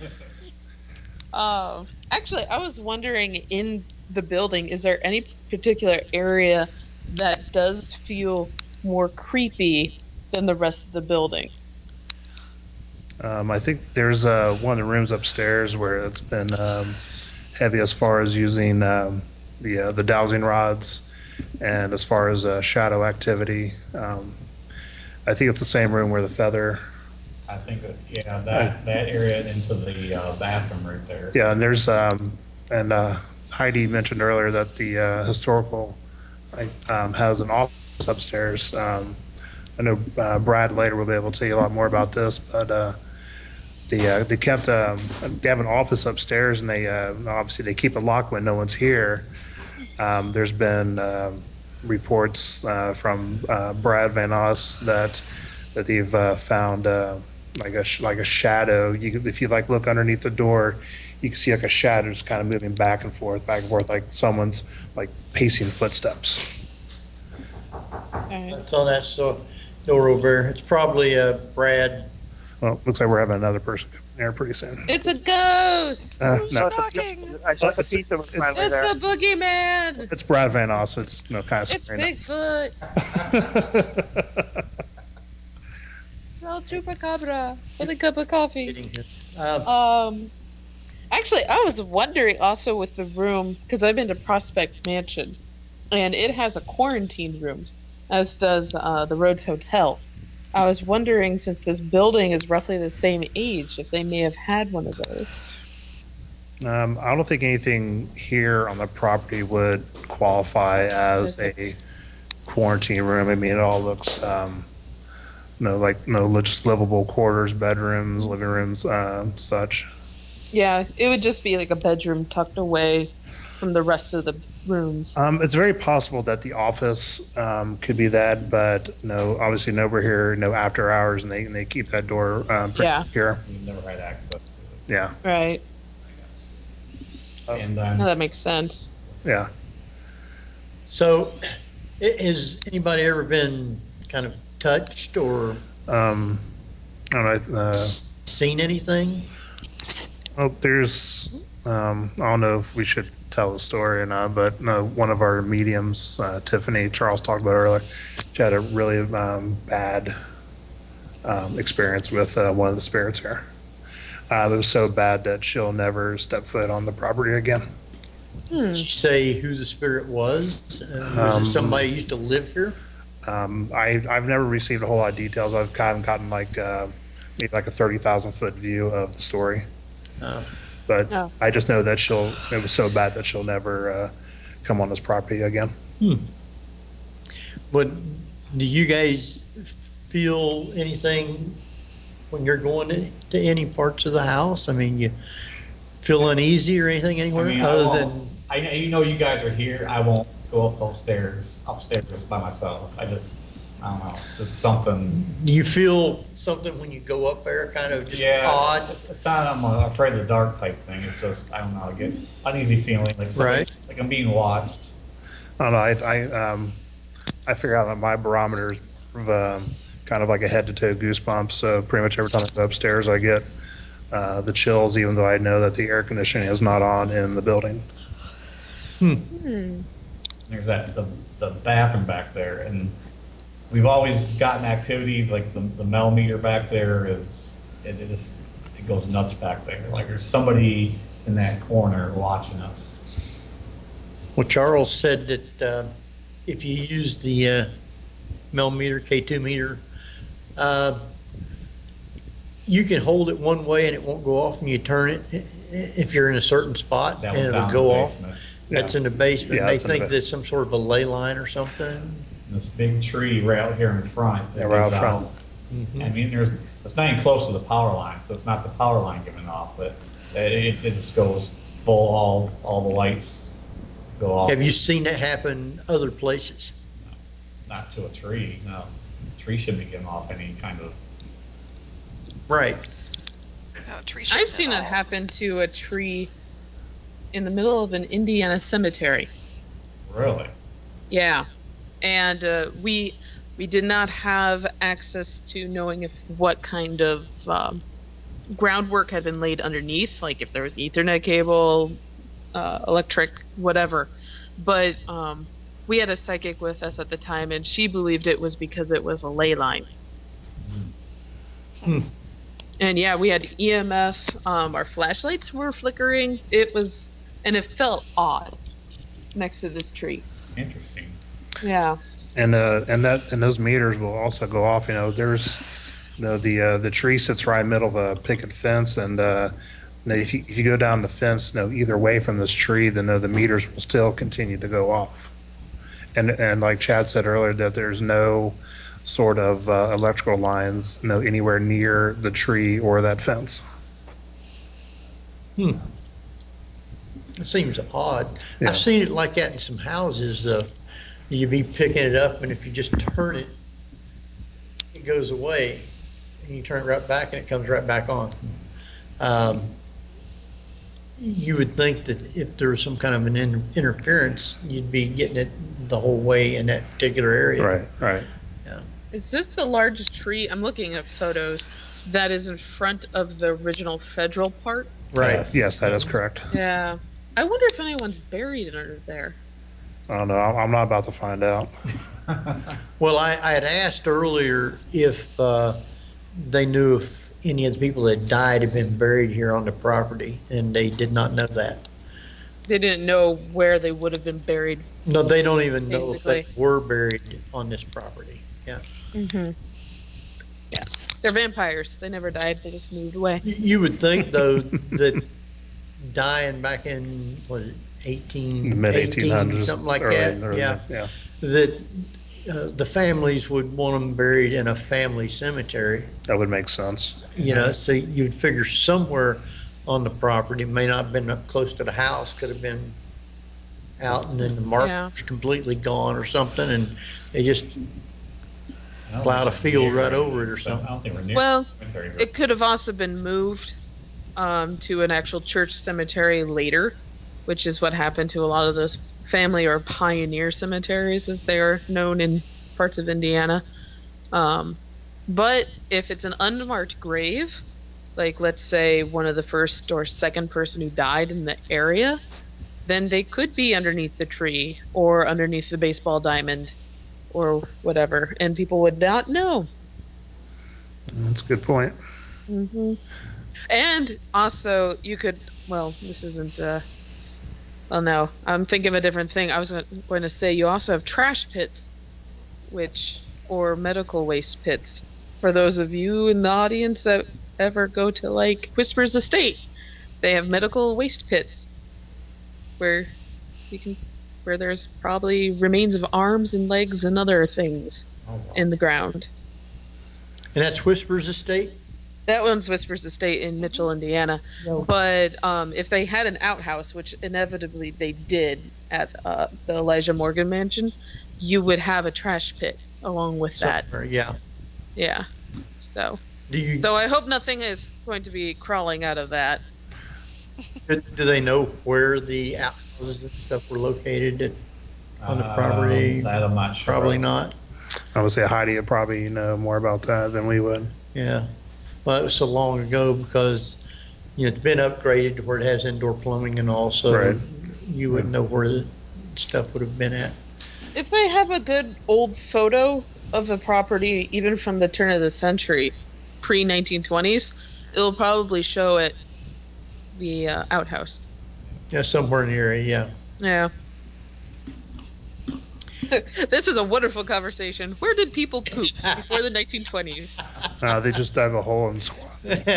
Uh, actually, I was wondering, in the building, is there any particular area that does feel more creepy than the rest of the building? Um, I think there's uh, one of the rooms upstairs where it's been um, heavy as far as using um, the uh, the dowsing rods, and as far as uh, shadow activity. Um, I think it's the same room where the feather. I think that, yeah, that, that area into the uh, bathroom right there. Yeah, and there's um, and uh, Heidi mentioned earlier that the uh, historical um, has an office upstairs. Um, I know uh, Brad later will be able to tell you a lot more about this, but uh, the uh, they kept um, they have an office upstairs, and they uh, obviously they keep it locked when no one's here. Um, there's been uh, reports uh, from uh, Brad Van Os that that they've uh, found. Uh, like a like a shadow. You could, if you like look underneath the door, you can see like a shadow just kind of moving back and forth, back and forth, like someone's like pacing footsteps. That's on that so, door over there. It's probably uh, Brad. Well, looks like we're having another person there pretty soon. It's a ghost. Uh, Who's no, knocking? I thought the pizza was finally It's there. the boogeyman. it's Brad Van Os. It's you know kind of It's scary Bigfoot. enough. El Chupacabra with a cup of coffee. Um, Um, actually, I was wondering also with the room, because I've been to Prospect Mansion, and it has a quarantine room, as does uh, the Rhodes Hotel. I was wondering, since this building is roughly the same age, if they may have had one of those. Um, I don't think anything here on the property would qualify as a quarantine room. I mean, it all looks, um, no, like no just livable quarters, bedrooms, living rooms, uh, such. Yeah, it would just be like a bedroom tucked away from the rest of the rooms. Um, it's very possible that the office um, could be that, but no, obviously nobody here, no after hours, and they and they keep that door um, pretty Yeah. secure. You've never had access. Yeah. Right. And um, No, that makes sense. Yeah. So, i- has anybody ever been kind of touched or Um, I don't know. Uh, seen anything? well, there's. Um, I don't know if we should tell the story or not, but no, one of our mediums, uh, Tiffany Charles talked about earlier, she had a really um, bad um, experience with uh, one of the spirits here. Uh, it was so bad that she'll never step foot on the property again. Did you say who the spirit was? Uh, was Um, it somebody who used to live here? Um, I, I've never received a whole lot of details. I've kind of gotten like uh, maybe like a thirty thousand foot view of the story. Oh. But Oh. I just know that she'll, it was so bad that she'll never uh, come on this property again. Hmm. But do you guys feel anything when you're going to, to any parts of the house? I mean, you feel uneasy or anything anywhere I mean, I other won't- than? I know you know you guys are here. I won't go up those stairs, upstairs by myself. I just, I don't know, just something. Do you feel something when you go up there, kind of just Yeah, odd? It's, it's not I'm uh, afraid of the dark type thing. It's just I don't know. I get uneasy feeling like somebody, Right. like I'm being watched. I don't know. I, I, um, I figure out that my barometer's um, kind of like a head to toe goosebumps. So pretty much every time I go upstairs, I get uh, the chills, even though I know that the air conditioning is not on in the building. Hmm. There's that the the bathroom back there, and we've always gotten activity like the the Mel meter back there is it, it just it goes nuts back there. Like there's somebody in that corner watching us. Well, Charles said that uh, if you use the uh, Mel meter, K two meter, uh, you can hold it one way and it won't go off, and you turn it i- i- if you're in a certain spot, That and was it'll down in go the off. basement. That's in the basement. Yeah, They that's in the think ba- that's some sort of a ley line or something. This big tree right out here in front. that Yeah, right out goes front. Mm-hmm. I mean, there's it's not even close to the power line, so it's not the power line giving off, but it, it just goes full. All all the lights go off. Have you seen that happen other places? Not to a tree. No, a tree shouldn't be giving off any kind of. Right. No, tree I've shouldn't seen at it all. happen to a tree in the middle of an Indiana cemetery. Really? Yeah, and uh, we we did not have access to knowing if what kind of um, groundwork had been laid underneath, like if there was Ethernet cable, uh, electric, whatever. But um, we had a psychic with us at the time, and she believed it was because it was a ley line. Hmm. And yeah, we had E M F. Um, our flashlights were flickering. It was, and it felt odd next to this tree. Interesting. Yeah. And uh, and that and those meters will also go off. You know, there's, you know, the uh, the tree sits right in the middle of a picket fence, and uh, you know, if you if you go down the fence, you know, either way from this tree, then uh, the meters will still continue to go off. And and like Chad said earlier, that there's no sort of uh, electrical lines, you know, anywhere near the tree or that fence. Hmm. It seems odd. Yeah. I've seen it like that in some houses. Uh, you'd be picking it up, and if you just turn it, it goes away, and you turn it right back, and it comes right back on. Um, you would think that if there was some kind of an in- interference, you'd be getting it the whole way in that particular area. Right, right. Is this the largest tree? I'm looking at photos that is in front of the original federal part. Right. Yes, yes, that is correct. Yeah. I wonder if anyone's buried under there. I don't know. I'm I'm not about to find out. Well, I, I had asked earlier if uh, they knew if any of the people that died had been buried here on the property, and they did not know that. They didn't know where they would have been buried. No, they don't even know if they Basically. were buried on this property. Yeah. Mm-hmm. Yeah. They're vampires. They never died. They just moved away. You would think, though, that dying back in, what was it, eighteen, Mid eighteen, eighteen hundreds, something like early- that. early- Yeah. yeah. That uh, the families would want them buried in a family cemetery. That would make sense. You know, so you'd figure somewhere on the property, may not have been up close to the house, could have been out, and then the marker's completely gone or something, and they just plowed a field right over it or something. Well, it could have also been moved um, to an actual church cemetery later, which is what happened to a lot of those family or pioneer cemeteries, as they are known in parts of Indiana. Um, but if it's an unmarked grave, like let's say one of the first or second person who died in the area, then they could be underneath the tree or underneath the baseball diamond or whatever, and people would not know. That's a good point. hmm And also, you could, well, this isn't, uh, well, no, I'm thinking of a different thing. I was going to say you also have trash pits, which, or medical waste pits. For those of you in the audience that ever go to, like, Whispers Estate, they have medical waste pits where you can, where there's probably remains of arms and legs and other things in the ground. And that's Whispers Estate? That one's Whispers Estate in Mitchell, Indiana. But um, if they had an outhouse, which inevitably they did at uh, the Elijah Morgan Mansion, you would have a trash pit along with that. Somewhere, yeah. Yeah. So. Do you? So I hope nothing is going to be crawling out of that. Do do they know where the outhouses and stuff were located at, on the property? Um, that I'm not sure. Probably not. I would say Heidi would probably know more about that than we would. Yeah. Well, it was so long ago because, you know, it's been upgraded to where it has indoor plumbing and all, so Right. you wouldn't know where the stuff would have been at. If they have a good old photo of the property, even from the turn of the century, pre nineteen twenties, it'll probably show it the uh, outhouse. Yeah, somewhere in the area, yeah. Yeah. This is a wonderful conversation. Where did people poop before the nineteen twenties? Uh, they just dug a hole and squat.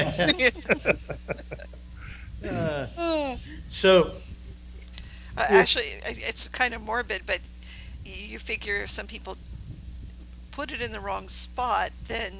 Uh, so, Uh, actually, it- it's kind of morbid, but y- you figure if some people put it in the wrong spot, then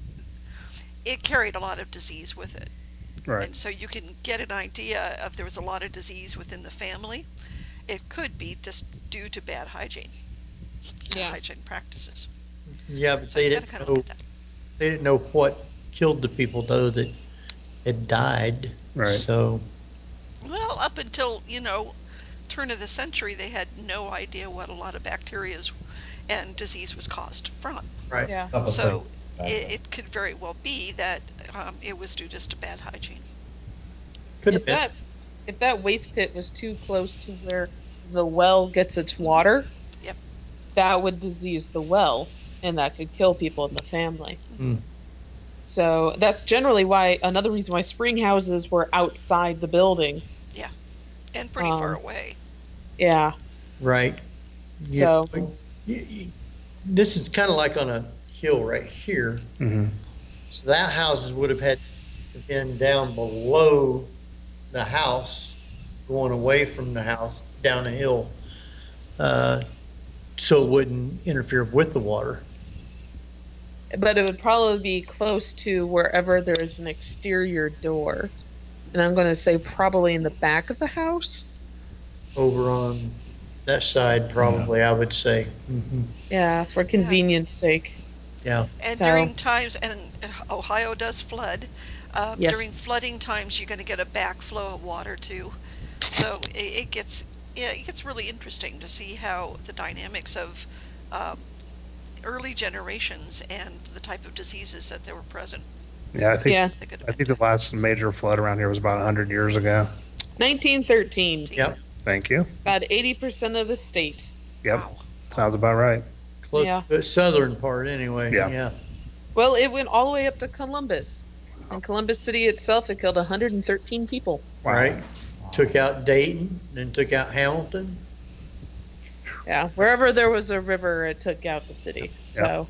it carried a lot of disease with it. Right. And so you can get an idea of there was a lot of disease within the family. It could be just due to bad hygiene, yeah. hygiene practices. yeah, but So they you gotta didn't kinda know, look at they didn't know what killed the people, though, that had died. Right. So, Well, up until, you know, turn of the century, they had no idea what a lot of bacteria and disease was caused from. right. Yeah. So it, it could very well be that um, it was due just to bad hygiene. Could If that, if that waste pit was too close to where the well gets its water, Yep. that would disease the well, and that could kill people in the family. Mm. So that's generally why, another reason why spring houses were outside the building. Yeah. And pretty far Um, away. Yeah. Right. So- Yeah, y- y- this is kind of like on a hill right here. Mm-hmm. So that houses would have had to been down below the house, going away from the house down a hill, uh, so it wouldn't interfere with the water. But it would probably be close to wherever there's an exterior door. And I'm going to say probably in the back of the house. Over on that side, probably, I would say. Mhm. Yeah, for convenience sake. Yeah. And So- during times, and Ohio does flood, uh, Yes. during flooding times, you're going to get a backflow of water too. So it, it gets yeah, it gets really interesting to see how the dynamics of um, early generations and the type of diseases that they were present. Yeah, I think Yeah. I think the last major flood around here was about one hundred years ago. nineteen thirteen. Yep. Thank you. About eighty percent of the state. Yep. Sounds about right. Close Yeah. to the southern part, anyway. Yeah. Yeah. Well, it went all the way up to Columbus. In Columbus City itself, it killed one hundred thirteen people. Right. Took out Dayton, then took out Hamilton. Yeah, wherever there was a river, it took out the city. So,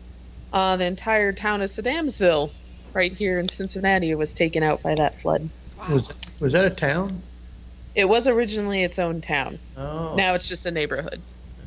uh, the entire town of Sadamsville, right here in Cincinnati, was taken out by that flood. Was was that a town? It was originally its own town. Oh. Now it's just a neighborhood.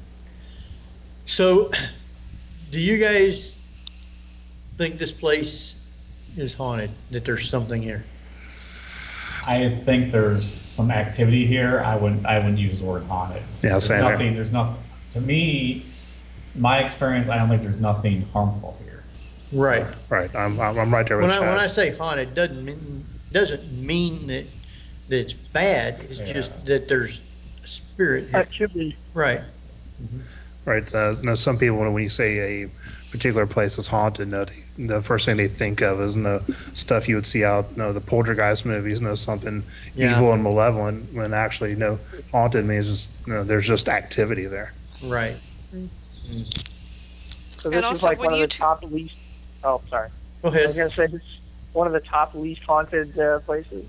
So, do you guys think this place is haunted? That there's something here? I think there's some activity here. I wouldn't I wouldn't use the word haunted. Yeah, there's same here. nothing. There's nothing. To me, my experience, I don't think there's nothing harmful here. Right. Right. I'm I'm, I'm right there with When I Chad. when I say haunted, doesn't mean doesn't mean that that it's bad. It's Yeah. just that there's a spirit here. Activity. Right. Right. Uh, no, some people, when you say a particular place is haunted, no, they, the first thing they think of is no stuff you would see out, no, the Poltergeist movies, no, something Yeah. evil and malevolent. When actually, no, haunted means just, no, there's just activity there. Right. So this And is also, like when one of you the t- top least. Oh, sorry. Go I was ahead. gonna say it's one of the top least haunted uh, places.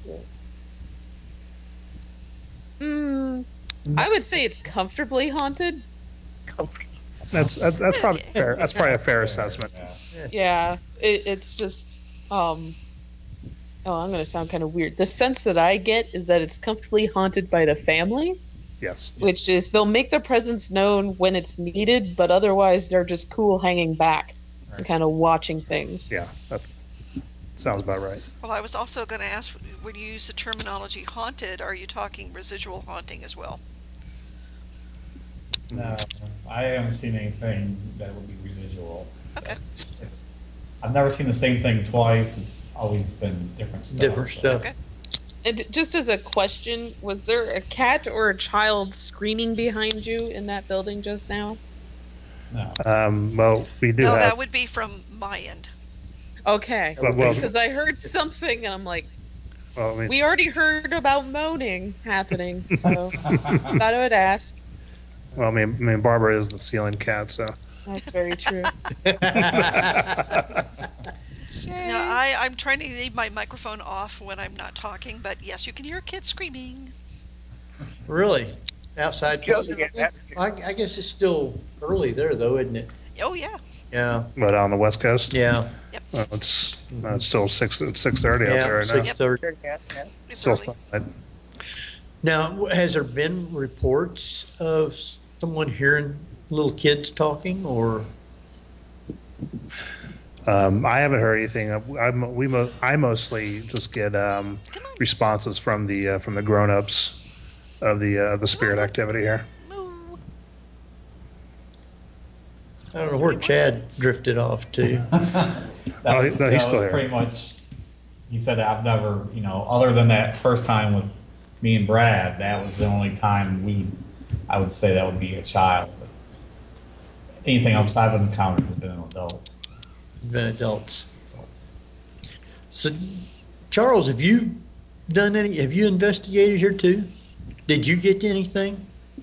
Mm, I would say it's comfortably haunted. That's that's, that's probably fair. That's probably a fair assessment. Yeah, it, it's just, um, oh, I'm going to sound kind of weird. The sense that I get is that it's comfortably haunted by the family, Yes. which is they'll make their presence known when it's needed, but otherwise they're just cool hanging back and kind of watching things. Yeah, that's sounds about right. Well, I was also going to ask, when you use the terminology haunted, are you talking residual haunting as well? No, I haven't seen anything that would be residual. Okay. It's, I've never seen the same thing twice. It's always been different stuff. Different so- stuff. Okay. And just as a question, was there a cat or a child screaming behind you in that building just now? No. Um, well, we do No, have. that would be from my end. Okay. Well, well- Because I heard something and I'm like, well, I mean, we already heard about moaning happening, so thought I would ask. well, I mean, I mean, Barbara is the ceiling cat, so. That's very true. No, I, I'm trying to leave my microphone off when I'm not talking, but yes, you can hear kids screaming. Really? Outside? Just to get that- I, I guess it's still early there, though, isn't it? Oh, yeah. Yeah. But on the West Coast, Yeah. Yep. uh, it's uh, it's still six it's six thirty out Yeah. there right Six now. thirty. It's Still early. sunlight. Now, w- has there been reports of someone hearing little kids talking, or? Um, I haven't heard anything. I'm, we mo- I mostly just get um, responses from the uh, from the grown-ups of the uh, the spirit activity here. I don't know where Chad drifted off to. That Oh, was, he- no, that he's was still here. pretty much. He said, "I've never, you know, other than that first time with me and Brad, that was the only time we would, I would say that would be a child. But anything else I've encountered has been an adult." Been adults. So, Charles, have you done any? Have you investigated here too? Did you get anything?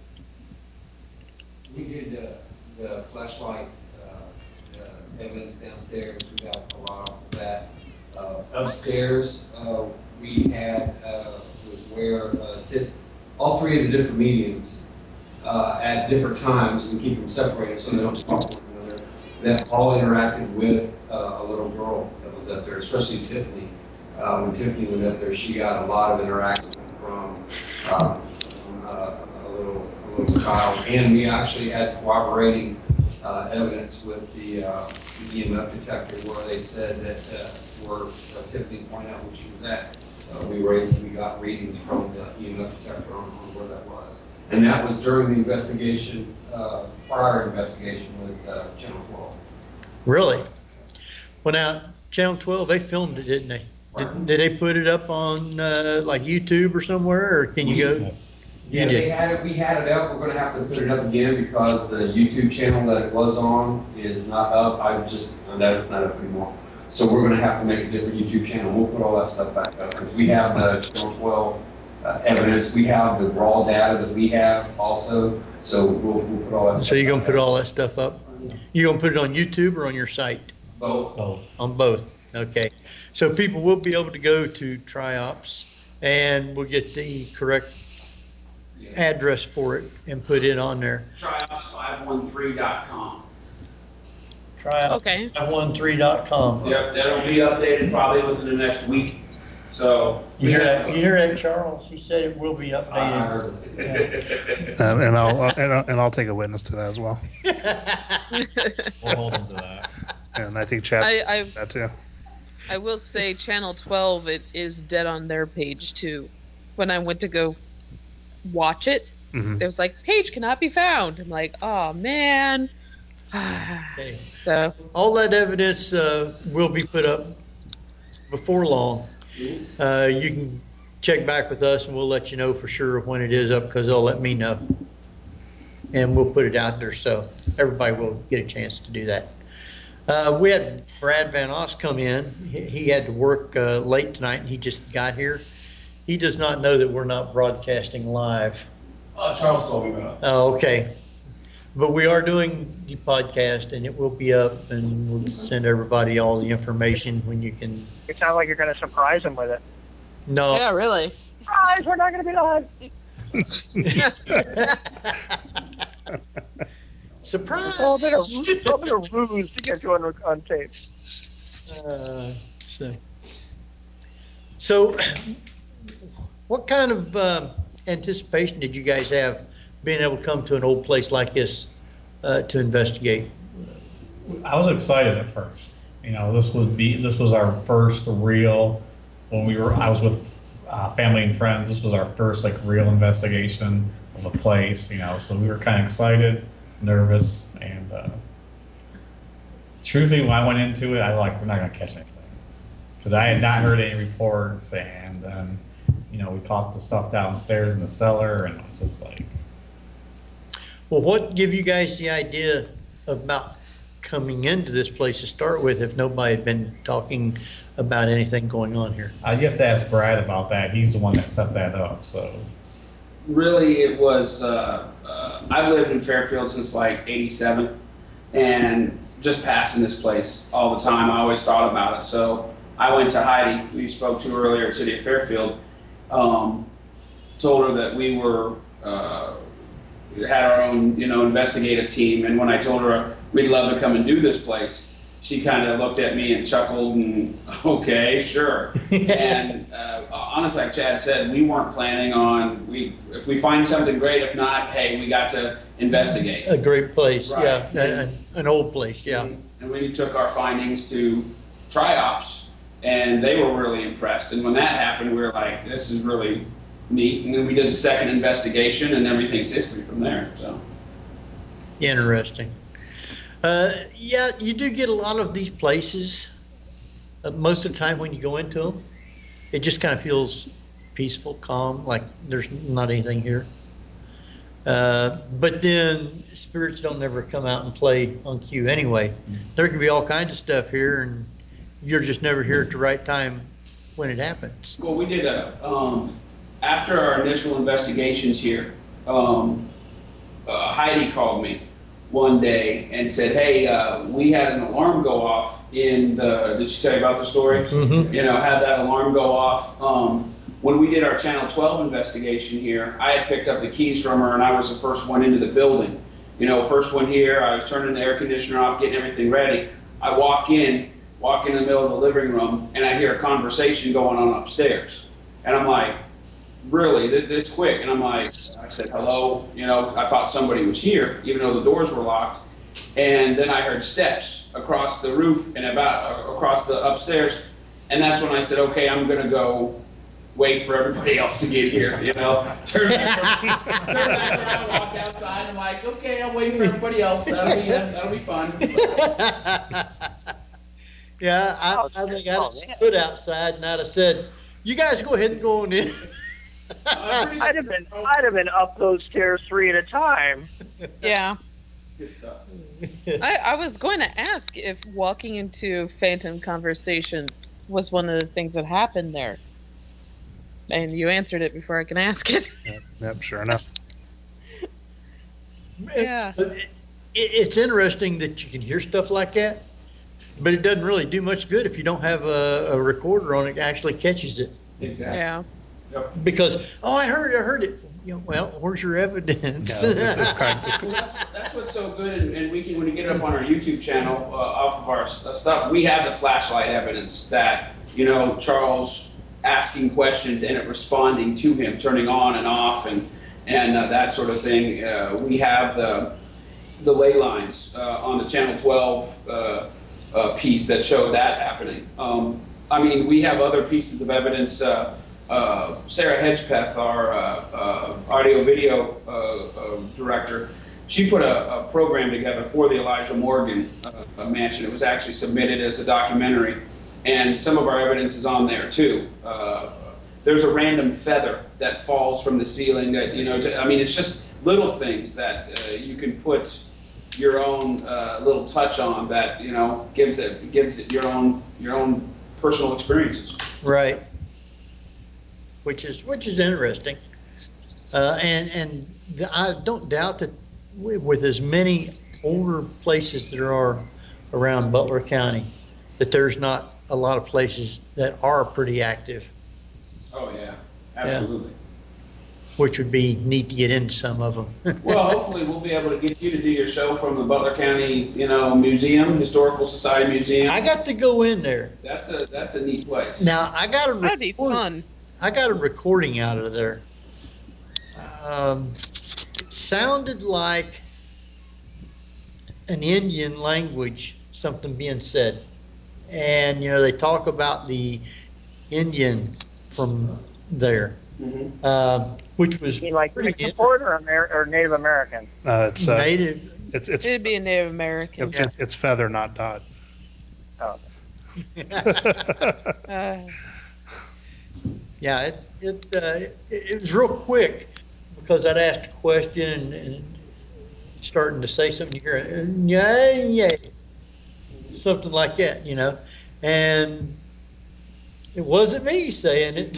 We did uh, the flashlight uh, uh, evidence downstairs. We got a lot of that. Uh, upstairs, uh, we had uh, was where uh, Tiff, all three of the different mediums uh, at different times. We keep them separated so they don't talk to one another. That all interacted with uh, a little girl that was up there, especially Tiffany. Uh, when Tiffany was up there, she got a lot of interaction from, uh, from uh, a little a little child, and we actually had corroborating uh, evidence with the uh, E M F detector where they said that uh, where uh, Tiffany pointed out where she was at. Uh, we were able, we got readings from the E M F detector on, on where that was, and that was during the investigation, uh, prior investigation with uh, Channel twelve. Really? Well, now Channel twelve, they filmed it, didn't they? Did, did they put it up on uh, like YouTube or somewhere, or can you go? Yeah, You they did. had it, we had it up, we're gonna have to put it up again because the YouTube channel that it was on is not up, I just, that it's not up anymore. So we're gonna have to make a different YouTube channel, we'll put all that stuff back up, because we have the Channel twelve uh, evidence, we have the raw data that we have also, so we'll, we'll put all that stuff. So you're gonna put all that stuff up? You gonna put it on YouTube or on your site? Both. Both. On both. Okay. So people will be able to go to TriOps and we'll get the correct address for it and put it on there. Triops five one three dot com. TriOps Okay. five one three dot com. Yep, that'll be updated probably within the next week. So You hear that? You hear that, Charles? He said it will be updated. Um, and I'll and I'll, and I'll take a witness to that as well. We'll hold him to that. And I think Chad I, I, that too. I will say Channel twelve, it is dead on their page too. When I went to go watch it, Mhm. it was like, page cannot be found. I'm like, oh man. Okay. So All that evidence uh, will be put up before long. Uh, you can check back with us and we'll let you know for sure when it is up because they'll let me know. And we'll put it out there so everybody will get a chance to do that. Uh, we had Brad Van Oss come in. He, he had to work uh, late tonight and he just got here. He does not know that we're not broadcasting live. Oh, Charles told me about it. Oh, okay. But we are doing the podcast and it will be up and we'll send everybody all the information when you can. It sounds like you're going to surprise them with it. No. yeah, really. Surprise! We're not going to be live. Surprise! A little bit of, a little bit of ruse to get you on, on tape. Uh, so, so, what kind of uh, anticipation did you guys have being able to come to an old place like this uh, to investigate? I was excited at first. You know, this would be this was our first real when we were. I was with uh, family and friends. This was our first like real investigation of a place. You know, so we were kind of excited, nervous, and uh, truthfully, when I went into it, I like we're not gonna catch anything because I had not heard any reports, and um, you know, we caught the stuff downstairs in the cellar, and it was just like. Well, what give you guys the idea about coming into this place to start with if nobody had been talking about anything going on here? Uh, you have to ask Brad about that. He's the one that set that up. So Really, it was, uh, uh, I've lived in Fairfield since like eighty-seven and just passing this place all the time. I always thought about it. So I went to Heidi, who you spoke to earlier at City of Fairfield, um, told her that we were, uh, had our own, you know, investigative team. And when I told her we'd love to come and do this place, she kind of looked at me and chuckled and, okay, sure. And uh, honestly, like Chad said, we weren't planning on, we if we find something great, if not, hey, we got to investigate. A great place, Right. yeah, an, an old place, yeah. And we took our findings to TRIOPS, and they were really impressed. And when that happened, we were like, this is really neat. And then we did a second investigation, and everything's history from there. So Interesting. Uh, yeah, you do get a lot of these places. Uh, most of the time when you go into them, it just kind of feels peaceful, calm, like there's not anything here. Uh, but then spirits don't ever come out and play on cue anyway. There can be all kinds of stuff here, and you're just never here at the right time when it happens. Well, we did a, um, after our initial investigations here, um, uh, Heidi called me one day and said, hey, uh, we had an alarm go off in the, did she tell you about the story? Mhm. You know, had that alarm go off. Um, when we did our Channel twelve investigation here, I had picked up the keys from her and I was the first one into the building. You know, first one here, I was turning the air conditioner off, getting everything ready. I walk in, walk in the middle of the living room, and I hear a conversation going on upstairs. And I'm like, really, th- this quick? And I'm like, I said, hello, you know, I thought somebody was here, even though the doors were locked. And then I heard steps across the roof and about uh, across the upstairs. And that's when I said, okay, I'm gonna go wait for everybody else to get here, you know? Turn back, turn back around, walk outside, I'm like, okay, I'll wait for everybody else, that'll be, that'll be fun. Yeah, I, I think I'd have stood outside and I'd have said, you guys go ahead and go on in. I'd have been, I'd have been up those stairs three at a time. Yeah. Good stuff. I, I was going to ask if walking into Phantom Conversations was one of the things that happened there. And you answered it before I can ask it. Yep, yep, sure enough. Yeah. It, it, it's interesting that you can hear stuff like that, but it doesn't really do much good if you don't have a, a recorder on it that actually catches it. Exactly. Yeah. Because, oh, I heard, I heard it. You know, well, where's your evidence? Yeah, it's- it's kind of- Well, that's, that's what's so good, and, and we can, when we get it up on our YouTube channel, uh, off of our s- uh, stuff, we have the flashlight evidence that, you know, Charles asking questions and it responding to him, turning on and off and and uh, that sort of thing. Uh, we have the the ley lines uh, on the Channel twelve uh, uh, piece that show that happening. Um, I mean, we have other pieces of evidence. Uh, uh, Sarah Hedgepeth, our uh, uh, audio video uh, uh, director, she put a, a program together for the Elijah Morgan uh, mansion. It was actually submitted as a documentary, and some of our evidence is on there too. Uh, there's a random feather that falls from the ceiling that, you know, to, I mean, it's just little things that uh, you can put your own uh, little touch on that, you know, gives it gives it your own your own personal experiences. Right. Which is which is interesting, uh, and and the, I don't doubt that with, with as many older places that there are around Butler County, that there's not a lot of places that are pretty active. Oh yeah, absolutely. Yeah. Which would be neat to get into some of them. Well, hopefully we'll be able to get you to do your show from the Butler County, you know, Museum, Historical Society Museum. I got to go in there. That's a that's a neat place. Now I got a That'd be fun. I got a recording out of there. Um, it sounded like an Indian language, something being said, and you know they talk about the Indian from there. Mm-hmm. Uh, which was You mean like pretty Mick Support or, Amer- or Native American? Uh, it's uh, native. It's it's It'd be a Native American. it's, it's feather, not dot. Oh. Uh, Yeah, it it, uh, it it was real quick because I'd asked a question and, and starting to say something, you hear it, yeah, yeah, something like that, you know, and it wasn't me saying it.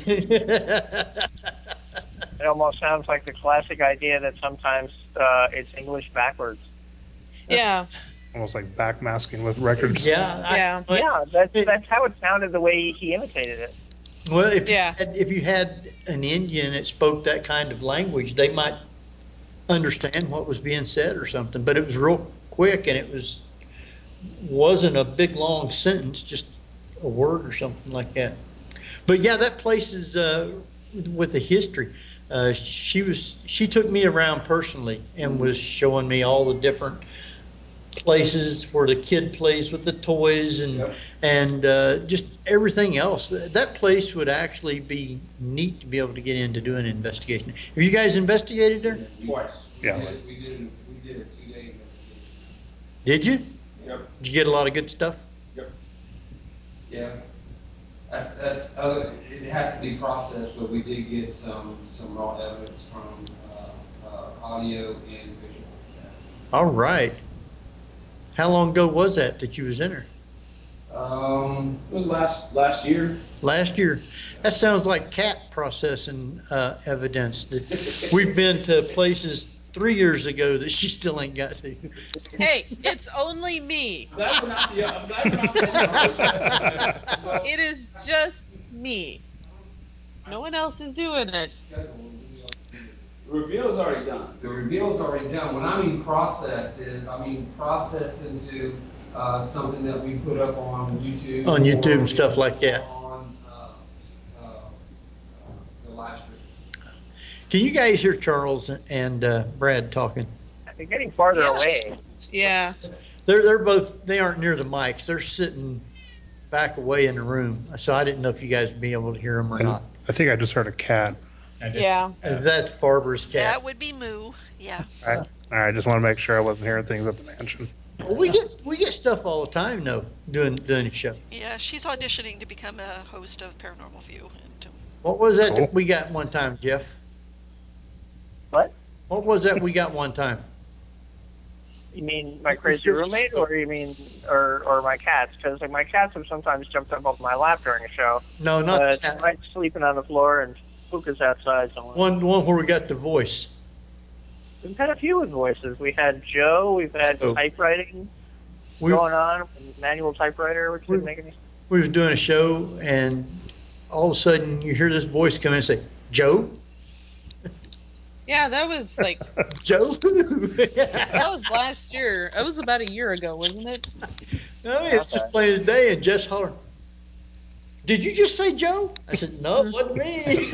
It almost sounds like the classic idea that sometimes uh, it's English backwards. yeah. Almost like backmasking with records. Yeah, I- Yeah. Yeah, that's that's how it sounded the way he imitated it. Well, if Yeah. you had, if you had an Indian that spoke that kind of language, they might understand what was being said or something. But it was real quick, and it was wasn't a big long sentence, just a word or something like that. But yeah, that place is uh, with the history. Uh, she was she took me around personally and was showing me all the different places where the kid plays with the toys and Yep. and uh, just everything else. That place would actually be neat to be able to get in to do an investigation. Have you guys investigated there? Twice. Yeah. We did, we did, we did a two-day investigation. Did you? Yep. Did you get a lot of good stuff? Yep. Yeah. That's that's uh, it has to be processed, but we did get some some raw evidence from uh, uh, audio and visual. All right. How long ago was that that you was in there? Um, it was last last year. Last year. That sounds like cat processing uh, evidence. That we've been to places three years ago that she still ain't got to. Hey, it's only me. That would not be. Uh, that would not be It is just me. No one else is doing it. The reveal is already done. The reveal is already done. When I mean processed is, I mean processed into uh, something that we put up on YouTube. On YouTube or and stuff like that. On uh, uh, the live stream. Can you guys hear Charles and uh, Brad talking? They're getting farther away. Yeah. They're they're both they aren't near the mics. They're sitting back away in the room. So I didn't know if you guys would be able to hear them or not. I think I just heard a cat. Yeah. Uh, That's Barbara's cat. That would be Moo. Yeah. All right. All right. I just want to make sure I wasn't hearing things at the mansion. Well, we get we get stuff all the time though doing doing a show. Yeah, she's auditioning to become a host of Paranormal View. And, um, What was that, Cool. that we got one time, Jeff? What? What was that we got one time? You mean my crazy roommate, or you mean, or or my cats? Because like my cats have sometimes jumped up off my lap during a show. No, not But that. I'm sleeping on the floor and Puka's outside somewhere. One one where we got the voice. We've had a few with voices. We had Joe. We've had Oh. typewriting We going on, manual typewriter, which didn't make any sense. we was doing a show and all of a sudden you hear this voice come in and say, "Joe, Yeah, that was like Joe." that was last year. It was about a year ago, wasn't it? No, it's just playing today and just holler, did you just say Joe? I said, no, it wasn't me.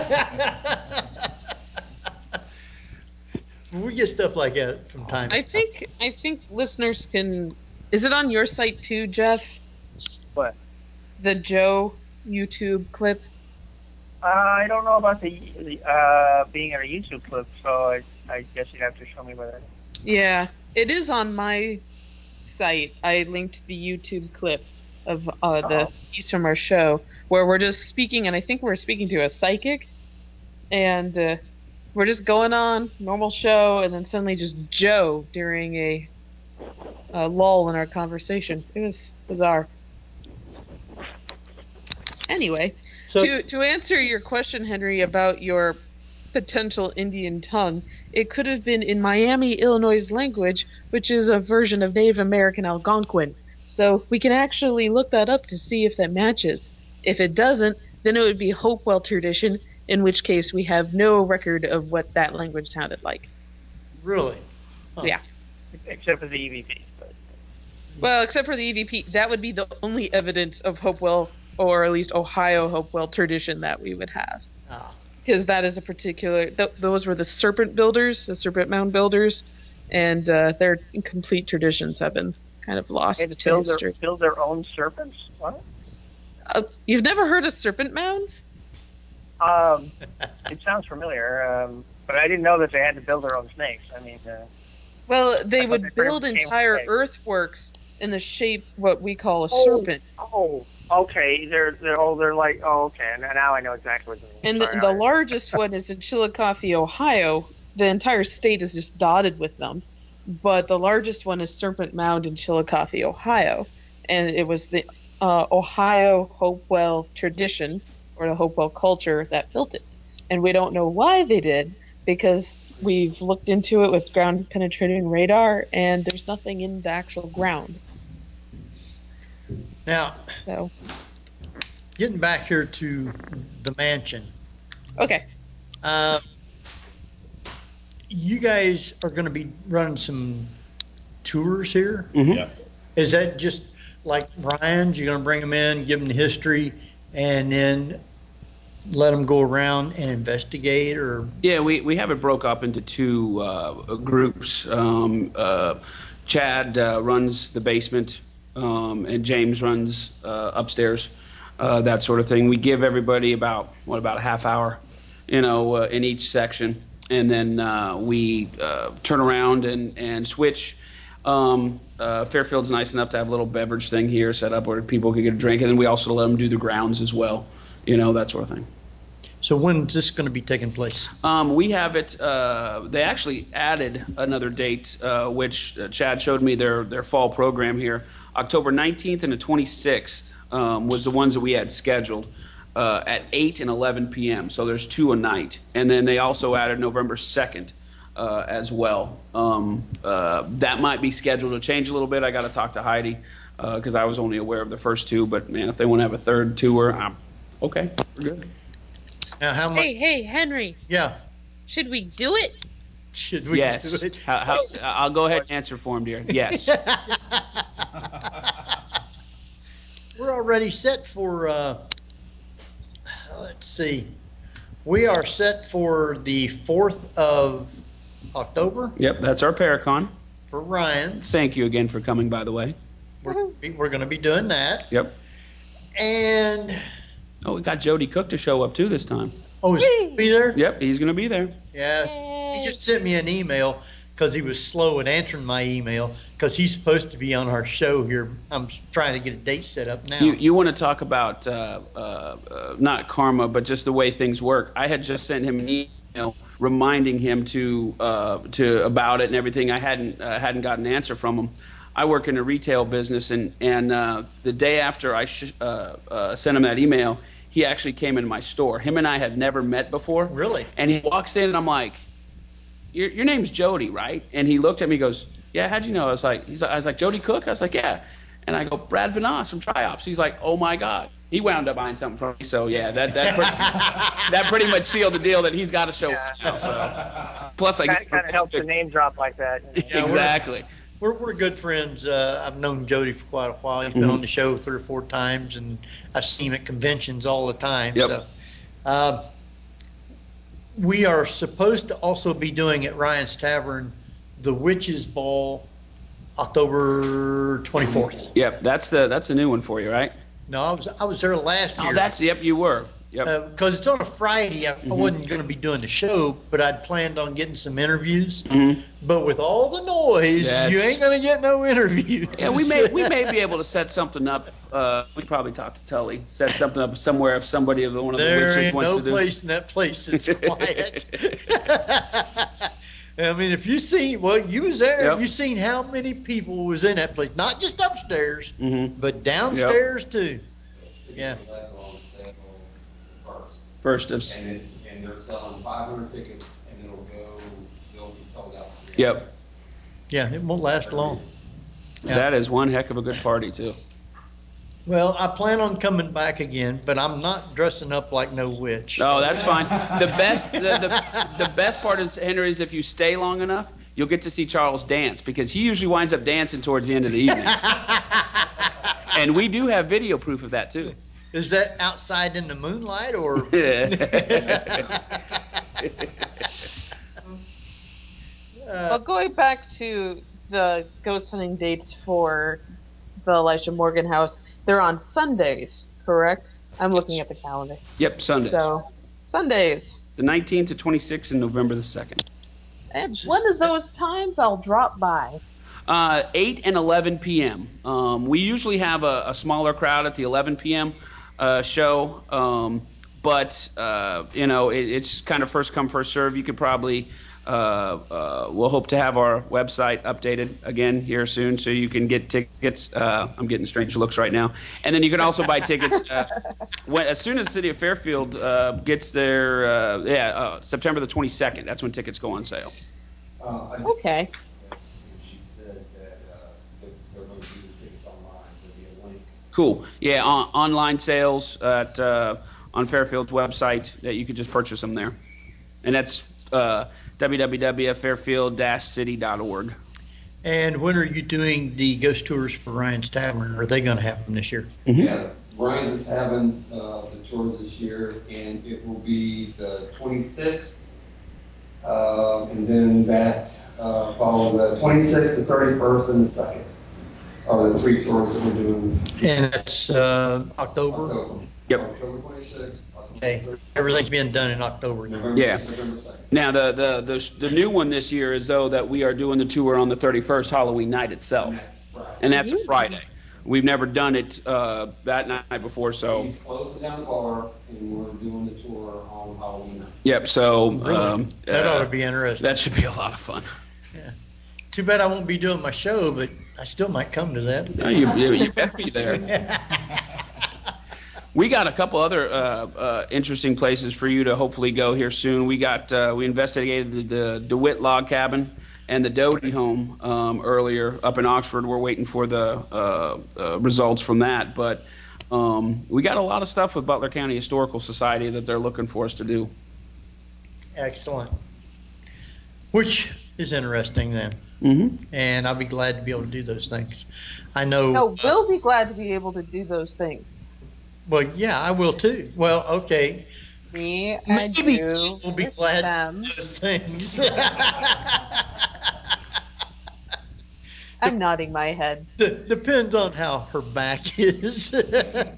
We get stuff like that from time to I time. think I think listeners can. Is it on your site too, Jeff? What? The Joe YouTube clip. Uh, I don't know about the, the uh, being in a YouTube clip, so I, I guess you'd have to show me where that is. Yeah, it is on my site. I linked the YouTube clip of uh, the Uh-oh. piece from our show where we're just speaking, and I think we're speaking to a psychic, and uh, we're just going on normal show, and then suddenly just Joe during a, a lull in our conversation. It was bizarre. Anyway, So- to to answer your question, Henry, about your potential Indian tongue, it could have been in Miami, Illinois language, which is a version of Native American Algonquin. So we can actually look that up to see if that matches. If it doesn't, then it would be Hopewell tradition, in which case we have no record of what that language sounded like. Really? Yeah. Except for the E V P. But. Well, except for the E V P, that would be the only evidence of Hopewell, or at least Ohio Hopewell tradition that we would have. Ah. Because that is a particular, th- those were the serpent builders, the serpent mound builders, and uh, their incomplete traditions have been kind of lost And to build history. their, build their own serpents? What? Uh, you've never heard of serpent mounds? Um, it sounds familiar, um, but I didn't know that they had to build their own snakes. I mean, uh, Well, they I thought would they pretty build much came entire with snakes. earthworks in the shape what we call a Oh. serpent. Oh, okay. They're they're oh they're like oh okay. Now now I know exactly what you mean. And the, Sorry, the I- largest one is in Chillicothe, Ohio. The entire state is just dotted with them. But the largest one is Serpent Mound in Chillicothe, Ohio. And it was the uh, Ohio Hopewell tradition, or the Hopewell culture, that built it. And we don't know why they did, because we've looked into it with ground penetrating radar, and there's nothing in the actual ground. Now, So, getting back here to the mansion. okay. Uh, you guys are going to be running some tours here. Mhm. Yes. Is that just like Ryan's? You're going to bring them in, give them the history, and then let them go around and investigate, or Yeah, we, we have it broke up into two uh, groups. Um, uh, Chad uh, runs the basement, um, and James runs uh, upstairs, uh, that sort of thing. We give everybody about, what, about a half hour, you know, uh, in each section. And then uh, we uh, turn around and, and switch. Um, uh, Fairfield's nice enough to have a little beverage thing here set up where people can get a drink. And then we also let them do the grounds as well, you know, that sort of thing. so when's this going to be taking place? Um, we have it. Uh, they actually added another date, uh, which uh, Chad showed me their their fall program here. October nineteenth and the twenty-sixth um, was the ones that we had scheduled uh, at eight and eleven p.m. So there's two a night, and then they also added November second uh, as well. Um, uh, that might be scheduled to change a little bit. I got to talk to Heidi because I was only aware of the first two. But man, if they want to have a third tour, I'm okay. We're good. Now, how much? Hey, hey, Henry, Yeah. should we do it? Should we Yes. do it? How, how, I'll go ahead and answer for him, dear. Yes. We're already set for, uh, let's see, we are set for the fourth of October Yep, that's our Paracon. for Ryan. Thank you again for coming, by the way. We're, we're going to be doing that. Yep. And, Oh, we got Jody Cook to show up too this time. oh, is he be there? Yep, he's going to be there. Yeah. He just sent me an email because he was slow at answering my email because he's supposed to be on our show here. I'm trying to get a date set up now. You you want to talk about uh, uh, uh, not karma, but just the way things work. I had just sent him an email reminding him to uh, to about it and everything. I hadn't uh, hadn't gotten an answer from him. I work in a retail business, and and uh, the day after I sh- uh, uh, sent him that email, he actually came into my store. Him and I had never met before. Really? And he walks in, and I'm like, "Your your name's Jody, right?" And he looked at me, and goes, "Yeah, how'd you know?" I was like, "He's I was like Jody Cook." I was like, "Yeah." And I go, "Brad Vanas from Triops." He's like, "Oh my God." He wound up buying something from me. So yeah, that that pretty, that pretty much sealed the deal that he's got to show us now. So plus I Kind get of, kind of helps the name drop like that. exactly. we're we're good friends. Uh, I've known Jody for quite a while. He's been Mhm. on the show three or four times, and I see him at conventions all the time. Yep. So, uh, we are supposed to also be doing at Ryan's Tavern the Witches Ball, October twenty-fourth. Yep, that's the that's a new one for you, right? No, I was I was there last year. Oh, that's yep, you were. Yep. Because it's on a Friday. I, Mhm. I wasn't going to be doing the show, but I'd planned on getting some interviews. Mhm. But with all the noise, That's- you ain't going to get no interviews. Yeah, we may we may be able to set something up. Uh, we could probably talk to Tully, set something up somewhere if somebody of one of the There witches ain't wants no to do. place in that place that's quiet. I mean, if you seen, well, you was there. Yep. You seen how many people was in that place? Not just upstairs, Mhm. but downstairs too. Yeah. First of. And, it, and they're selling five hundred tickets, and it'll go, they'll be sold out. Yep. Yeah, it won't last long. Yeah. That is one heck of a good party too. Well, I plan on coming back again, but I'm not dressing up like no witch. Oh, that's fine. The best the, the, the best part is, Henry, is if you stay long enough, you'll get to see Charles dance, because he usually winds up dancing towards the end of the evening. And we do have video proof of that too. Is that outside in the moonlight or? Well, going back to the ghost hunting dates for the Elijah Morgan house, they're on Sundays, correct? I'm looking at the calendar. Yep, Sundays. So, Sundays. The nineteenth to twenty-sixth and November the second. And one of those times I'll drop by. Uh, eight and eleven p.m. Um, we usually have a, a smaller crowd at the eleven p.m. Uh, show, um, but uh, you know it, it's kind of first come first serve. You could probably uh, uh, we'll hope to have our website updated again here soon, so you can get tickets. Uh, I'm getting strange looks right now, and then you can also buy tickets uh, when as soon as the city of Fairfield uh, gets their uh, yeah uh, September the twenty-second. That's when tickets go on sale. Uh, I Okay. She said that uh, they're, they're going to do the tickets online. There'll be a link. Cool. Yeah, on, online sales at uh, on Fairfield's website that you could just purchase them there, and that's uh, w w w dot fairfield dash city dot org. And when are you doing the ghost tours for Ryan's Tavern? Are they going to have them this year? Yeah, Ryan's is having uh, the tours this year, and it will be the twenty-sixth, uh, and then that uh, following the twenty-sixth, the thirty-first, and the second. Are the three tours that we're doing. And it's uh, October? October. Yep. October twenty-sixth. Okay. Everything's being done in October now. Yeah. Now the, the the the new one this year is though that we are doing the tour on the thirty-first, Halloween night itself, and that's a Friday. We've never done it uh, that night before, so. He's closing down the bar, and we're doing the tour on Halloween night. Yep. So Really? um, That uh, ought to be interesting. That should be a lot of fun. Yeah. Too bad I won't be doing my show, but I still might come to that. No, you, you, you better be there. We got a couple other uh, uh, interesting places for you to hopefully go here soon. We got uh, we investigated the, the DeWitt Log Cabin and the Doty Home um, earlier up in Oxford. We're waiting for the uh, uh, results from that, but um, we got a lot of stuff with Butler County Historical Society that they're looking for us to do. Excellent. Which is interesting then. Mm-hmm. And I'll be glad to be able to do those things. I know. No, we'll be glad to be able to do those things. Well, yeah, I will too. Well, okay. Me and Maybe you we'll be with glad them. to do those things. I'm nodding my head. D- depends on how her back is. Good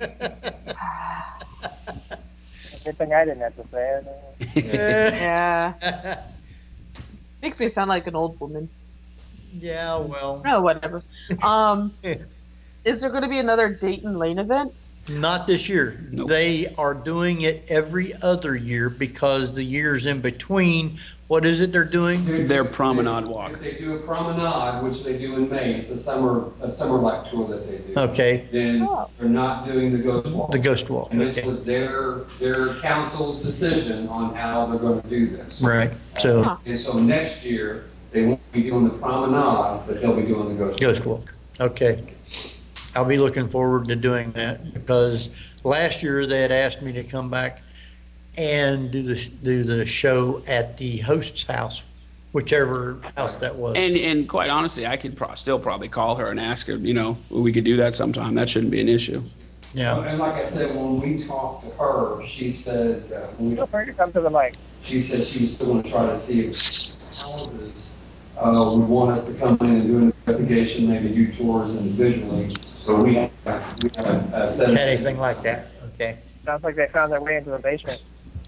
thing I didn't have to say it. Yeah. Makes me sound like an old woman. Yeah, well. Oh, whatever. Um, is there going to be another Dayton Lane event? Not this year. They are doing it every other year because the years in between, what is it they're doing? Their promenade walk. If they do a promenade, which they do in May, it's a summer a summer like tour that they do. Okay. Then they're not doing the ghost walk. The ghost walk. And this Okay. was their their council's decision on how they're going to do this. Right. So And so next year they won't be doing the promenade, but they'll be doing the ghost walk. ghost walk. Okay. I'll be looking forward to doing that because last year they had asked me to come back and do the do the show at the host's house whichever house that was. And and quite honestly, I could pro- still probably call her and ask her. You know, we could do that sometime. That shouldn't be an issue. Yeah. And like I said, when we talked to her, she said, uh, when we Feel free to come to the mic. she said she was still going to try to see if houses uh, would want us to come in and do an investigation, maybe do tours individually. But we have, we have uh, set Anything like that? Okay. Sounds like they found their way into the basement.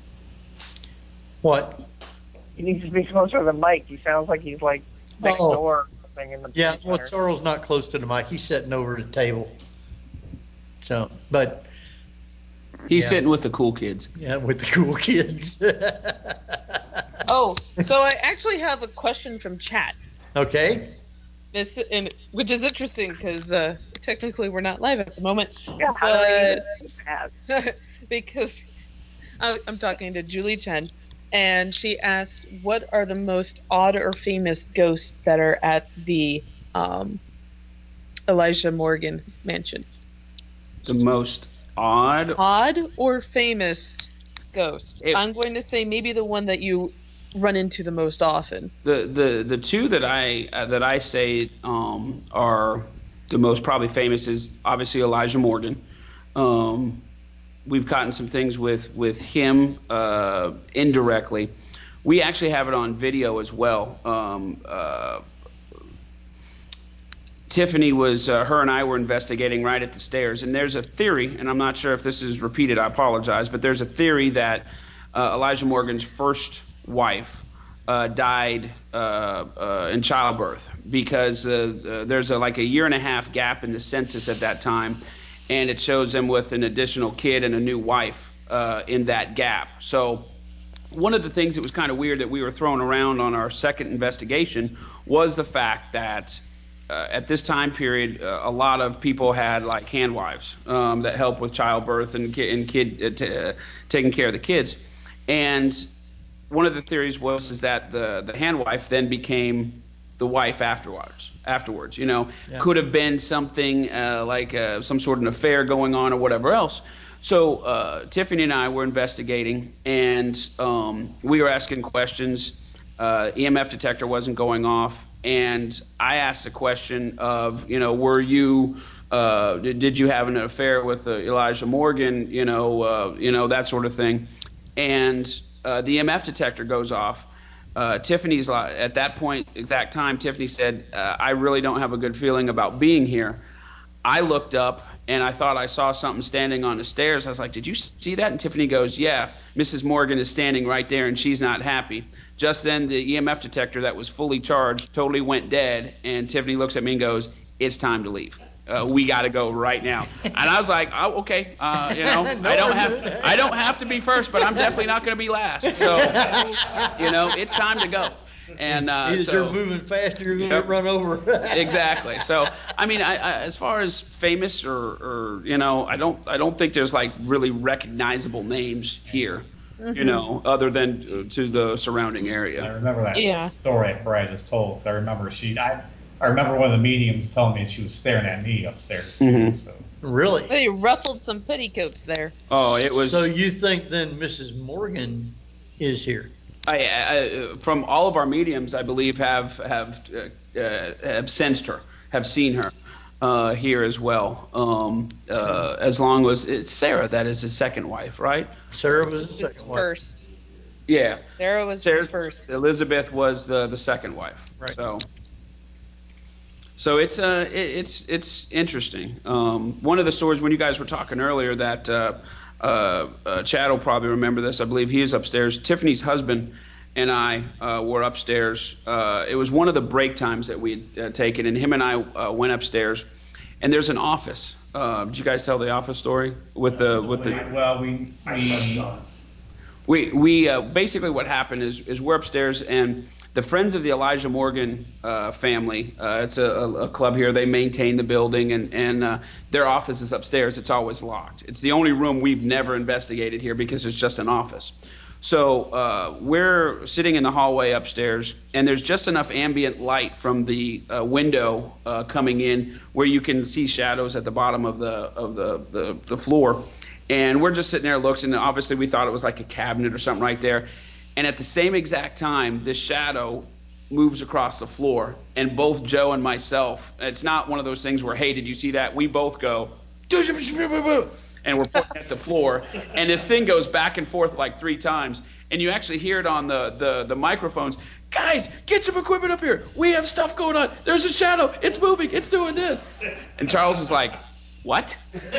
What? He needs to be closer to the mic. He sounds like he's like next Oh. door or something in the Yeah, well, center. Sorrel's not close to the mic. He's sitting over the table. So, but He's Yeah. sitting with the cool kids. yeah, with the cool kids. Oh, so I actually have a question from chat. Okay. This, and, which is interesting because uh, technically we're not live at the moment. Yeah, how do I even but because I, I'm talking to Julie Chen, and she asked, "What are the most odd or famous ghosts that are at the um, Elijah Morgan mansion?" The most odd. Odd or famous ghost? I'm going to say maybe the one that you run into the most often. The the the two that I uh, that I say um, are the most probably famous is obviously Elijah Morgan. Um, we've gotten some things with with him uh, indirectly. We actually have it on video as well. Um, uh, Tiffany was, uh, her and I were investigating right at the stairs, and there's a theory, and I'm not sure if this is repeated, I apologize, but there's a theory that uh, Elijah Morgan's first wife uh, died uh, uh, in childbirth because uh, uh, there's a, like a year and a half gap in the census at that time, and it shows them with an additional kid and a new wife uh, in that gap. So one of the things that was kind of weird that we were throwing around on our second investigation was the fact that Uh, at this time period, uh, a lot of people had like handwives um, that help with childbirth and, ki- and kid uh, t- uh, taking care of the kids. And one of the theories was is that the the handwife then became the wife afterwards. Afterwards, you know, Yeah. could have been something uh, like uh, some sort of an affair going on or whatever else. So uh, Tiffany and I were investigating, and um, we were asking questions. Uh, E M F detector wasn't going off. And I asked the question of, you know, were you, uh, did, did you have an affair with uh, Elijah Morgan, you know, uh, you know, that sort of thing. And uh, the E M F detector goes off. Uh, Tiffany's, li- at that point, exact time, Tiffany said, uh, I really don't have a good feeling about being here. I looked up and I thought I saw something standing on the stairs. I was like, did you see that? And Tiffany goes, yeah, Missus Morgan is standing right there and she's not happy. Just then, the E M F detector that was fully charged totally went dead, and Tiffany looks at me and goes, it's time to leave. Uh, we got to go right now. And I was like, oh, okay, uh, you know, I don't have I don't have to be first, but I'm definitely not going to be last. So, you know, it's time to go. And uh, Either so, you're moving fast or you're going to Yep. get run over. Exactly. So, I mean, I, I, as far as famous or, or you know, I don't I don't think there's like really recognizable names here. You know, other than uh, to the surrounding area. I remember that Yeah. story that Brad just told. 'Cause I remember she, I, I remember one of the mediums telling me she was staring at me upstairs. Mhm. So. Really? They ruffled some petticoats there. Oh, it was. So you think then Missus Morgan is here? I, I, from all of our mediums, I believe have have uh, uh, have sensed her, have seen her uh, here as well. Um, uh, as long as it's Sarah, that is his second wife, right? Sarah was the His second wife. first. Yeah. Sarah was Sarah his first. Elizabeth was the the second wife. Right. So. So it's uh it, it's it's interesting. Um, one of the stories when you guys were talking earlier that uh, uh, uh, Chad will probably remember this. I believe he is upstairs. Tiffany's husband and I uh, were upstairs. Uh, it was one of the break times that we had uh, taken, and him and I uh, went upstairs. And there's an office. Uh, did you guys tell the office story with the with the? Well, we we We we uh, basically what happened is is we're upstairs and the Friends of the Elijah Morgan uh, family. Uh, it's a, a club here. They maintain the building and and uh, their office is upstairs. It's always locked. It's the only room we've never investigated here because it's just an office. So uh, we're sitting in the hallway upstairs, and there's just enough ambient light from the uh, window uh, coming in where you can see shadows at the bottom of the of the, the, the floor. And we're just sitting there looking, and obviously we thought it was like a cabinet or something right there. And at the same exact time, this shadow moves across the floor, and both Joe and myself, it's not one of those things where, hey, did you see that? We both go, and we're pointing at the floor, and this thing goes back and forth like three times, and you actually hear it on the, the, the microphones. Guys, get some equipment up here. We have stuff going on. There's a shadow. It's moving. It's doing this. And Charles is like, what?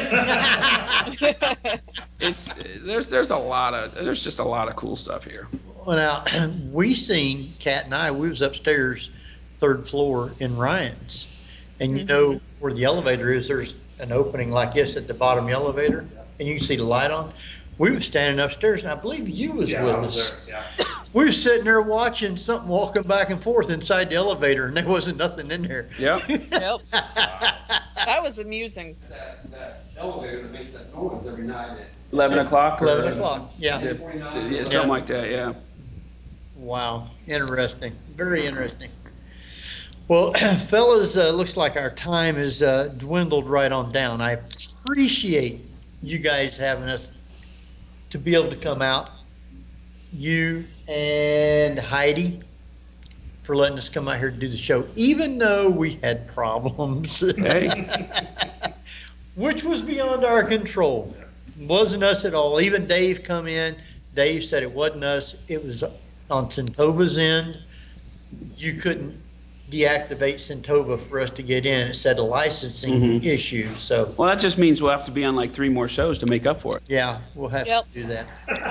it's there's there's a lot of there's just a lot of cool stuff here. Well, now we seen Kat and I. We was upstairs, third floor in Ryan's, and you know where the elevator is. There's an opening like this at the bottom of the elevator, and you can see the light on. We were standing upstairs, and I believe you was Yeah, with I was us. there, yeah. We were sitting there watching something walking back and forth inside the elevator, and there wasn't nothing in there. Yep. Yep. That was amusing. That, that elevator that makes that noise every night at Eleven o'clock. or- Eleven o'clock. Yeah. Yeah, yeah, something like that. Yeah. Wow, interesting. Very interesting. Well, fellas, uh, looks like our time has uh, dwindled right on down. I appreciate you guys having us to be able to come out. You and Heidi for letting us come out here to do the show, even though we had problems, Hey. which was beyond our control. It wasn't us at all. Even Dave come in. Dave said it wasn't us. It was on Centova's end. You couldn't deactivate Centova for us to get in. It said a licensing Mhm. issue. So Well, that just means we'll have to be on like three more shows to make up for it. yeah, we'll have Yep. to do that.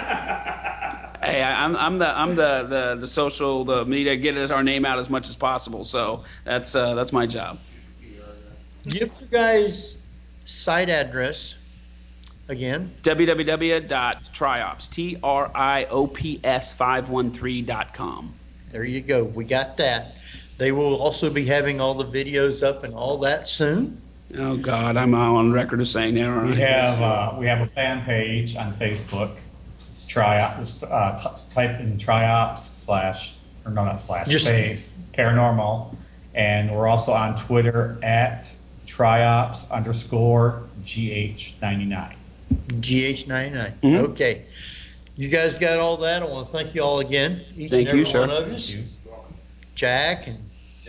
Hey, I- I'm I'm the I'm the the, the social the media get us our name out as much as possible. So that's uh, that's my job. Give you guys site address again. w w w dot triops T R I O P S five one three dot com. There you go. We got that. They will also be having all the videos up and all that soon. Oh God, I'm on record of saying that. aren't We I? have uh, we have a fan page on Facebook. It's triops. Uh, t- type in triops slash or no, not slash Just- space paranormal, and we're also on Twitter at triops underscore gh ninety-nine. G H ninety-nine. Mhm. Okay. You guys got all that. I want to thank you all again. Each Thank and every you, sir. one of us. Jack and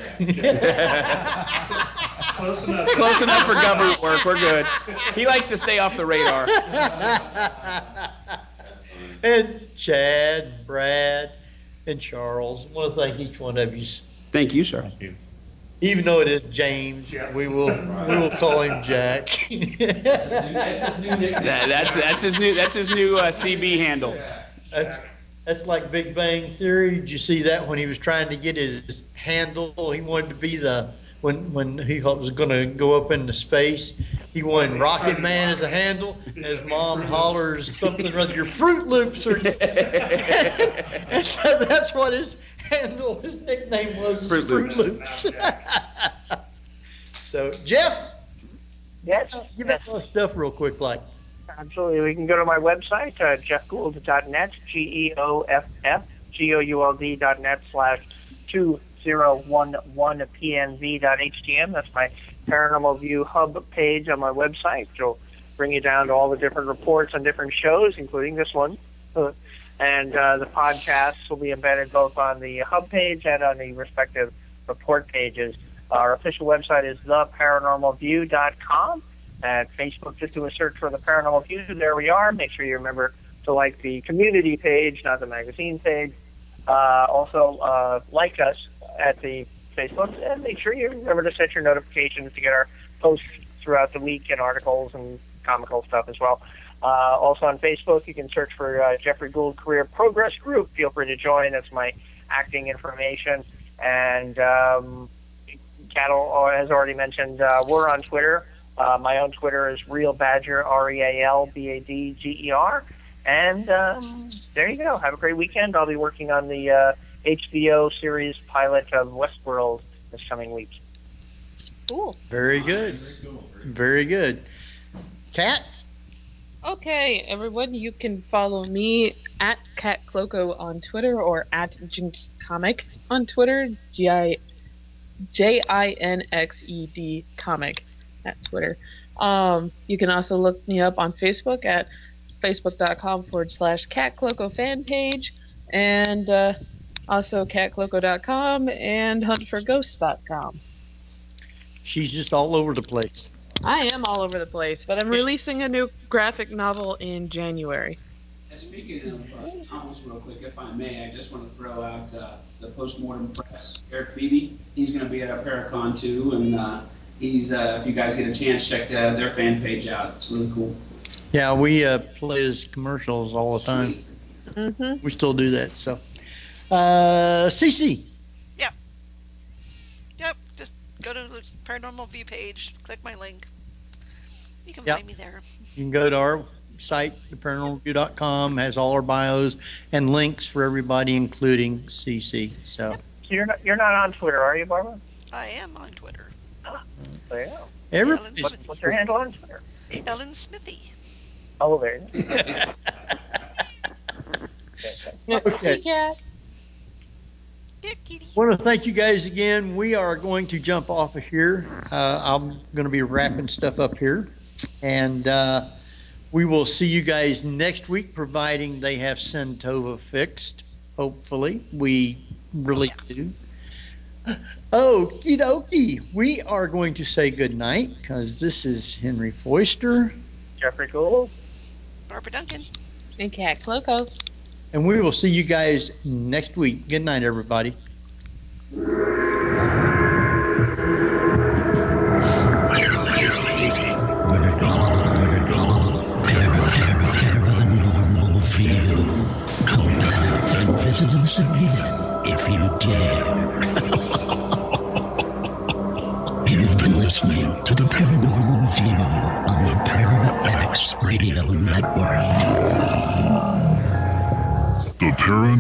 Close enough. Close enough for government work. We're good. He likes to stay off the radar. and Chad, and Brad, and Charles. I want to thank each one of you. Thank you, sir. Thank you. Even though it is James, we will we will call him Jack. That's his new nickname. That, that's that's his new that's his new uh, C B handle. That's that's like Big Bang Theory. Did you see that when he was trying to get his handle? He wanted to be the when when he was going to go up into space. He wanted Rocket Man as a handle, and his mom hollers something or other. Your Fruit Loops are. And so that's what his handle, his nickname was. Fruit Loops. Loops. So Jeff, Yes. give us all stuff real quick, like. Absolutely. We can go to my website, uh, jeff gould dot net, G E O F F, G O U L D dot net slash two zero one one P N V dot H T M. That's my Paranormal View Hub page on my website. It'll bring you down to all the different reports on different shows, including this one. Uh, and uh, the podcasts will be embedded both on the Hub page and on the respective report pages. Our official website is the paranormal view dot com. At Facebook, just do a search for the Paranormal View. There we are. Make sure you remember to like the community page, not the magazine page. Uh, also, uh, like us at the Facebook, and make sure you remember to set your notifications to get our posts throughout the week and articles and comical stuff as well. Uh, also on Facebook, you can search for uh, Jeffrey Gould Career Progress Group. Feel free to join. That's my acting information. And um, Cattle has already mentioned uh, we're on Twitter. Uh, my own Twitter is Real Badger, R E A L B A D G E R. And um, there you go. Have a great weekend. I'll be working on the uh, H B O series pilot of Westworld this coming week. Cool. Very good. Very good. Kat? Okay, everyone, you can follow me at Cat Cloco on Twitter or at Jinx Comic on Twitter, G I J I N X E D Comic at Twitter. Um, you can also look me up on Facebook at facebook.com forward slash Cat Cloco fan page. And uh, Also, cat cloco dot com and hunt for ghosts dot com. She's just all over the place. I am all over the place, but I'm releasing a new graphic novel in January. And speaking of uh, novels, real quick, if I may, I just want to throw out uh, the Postmortem Press, Eric Phoebe. He's going to be at our Paracon too, and uh, he's uh, if you guys get a chance, check uh, their fan page out. It's really cool. Yeah, we uh, play his commercials all the time. Mm-hmm. We still do that. So, uh, Cece. Yep. Yep. Just go to the Paranormal View page, click my link. You can Yep. find me there. You can go to our site, the paranormal view dot com, has all our bios and links for everybody, including Cece. So, So you're not you're not on Twitter, are you, Barbara? I am on Twitter. There you go. Every, What, what's your handle on Twitter? Ellen Smithy. Oh, there you go. Okay. Cat. I want to thank you guys again. We are going to jump off of here. Uh, I'm going to be wrapping stuff up here. And uh, we will see you guys next week, providing they have Sentova fixed. Hopefully. We really do. Okie dokie. We are going to say good night because this is Henry Foister. Jeffrey Gould. Barbara Duncan. And Cat Cloco. And we will see you guys next week. Good night, everybody. Paranormal View. Come back and visit us again if you dare. You've been listening to the Paranormal View on the Para X Radio Network. The Para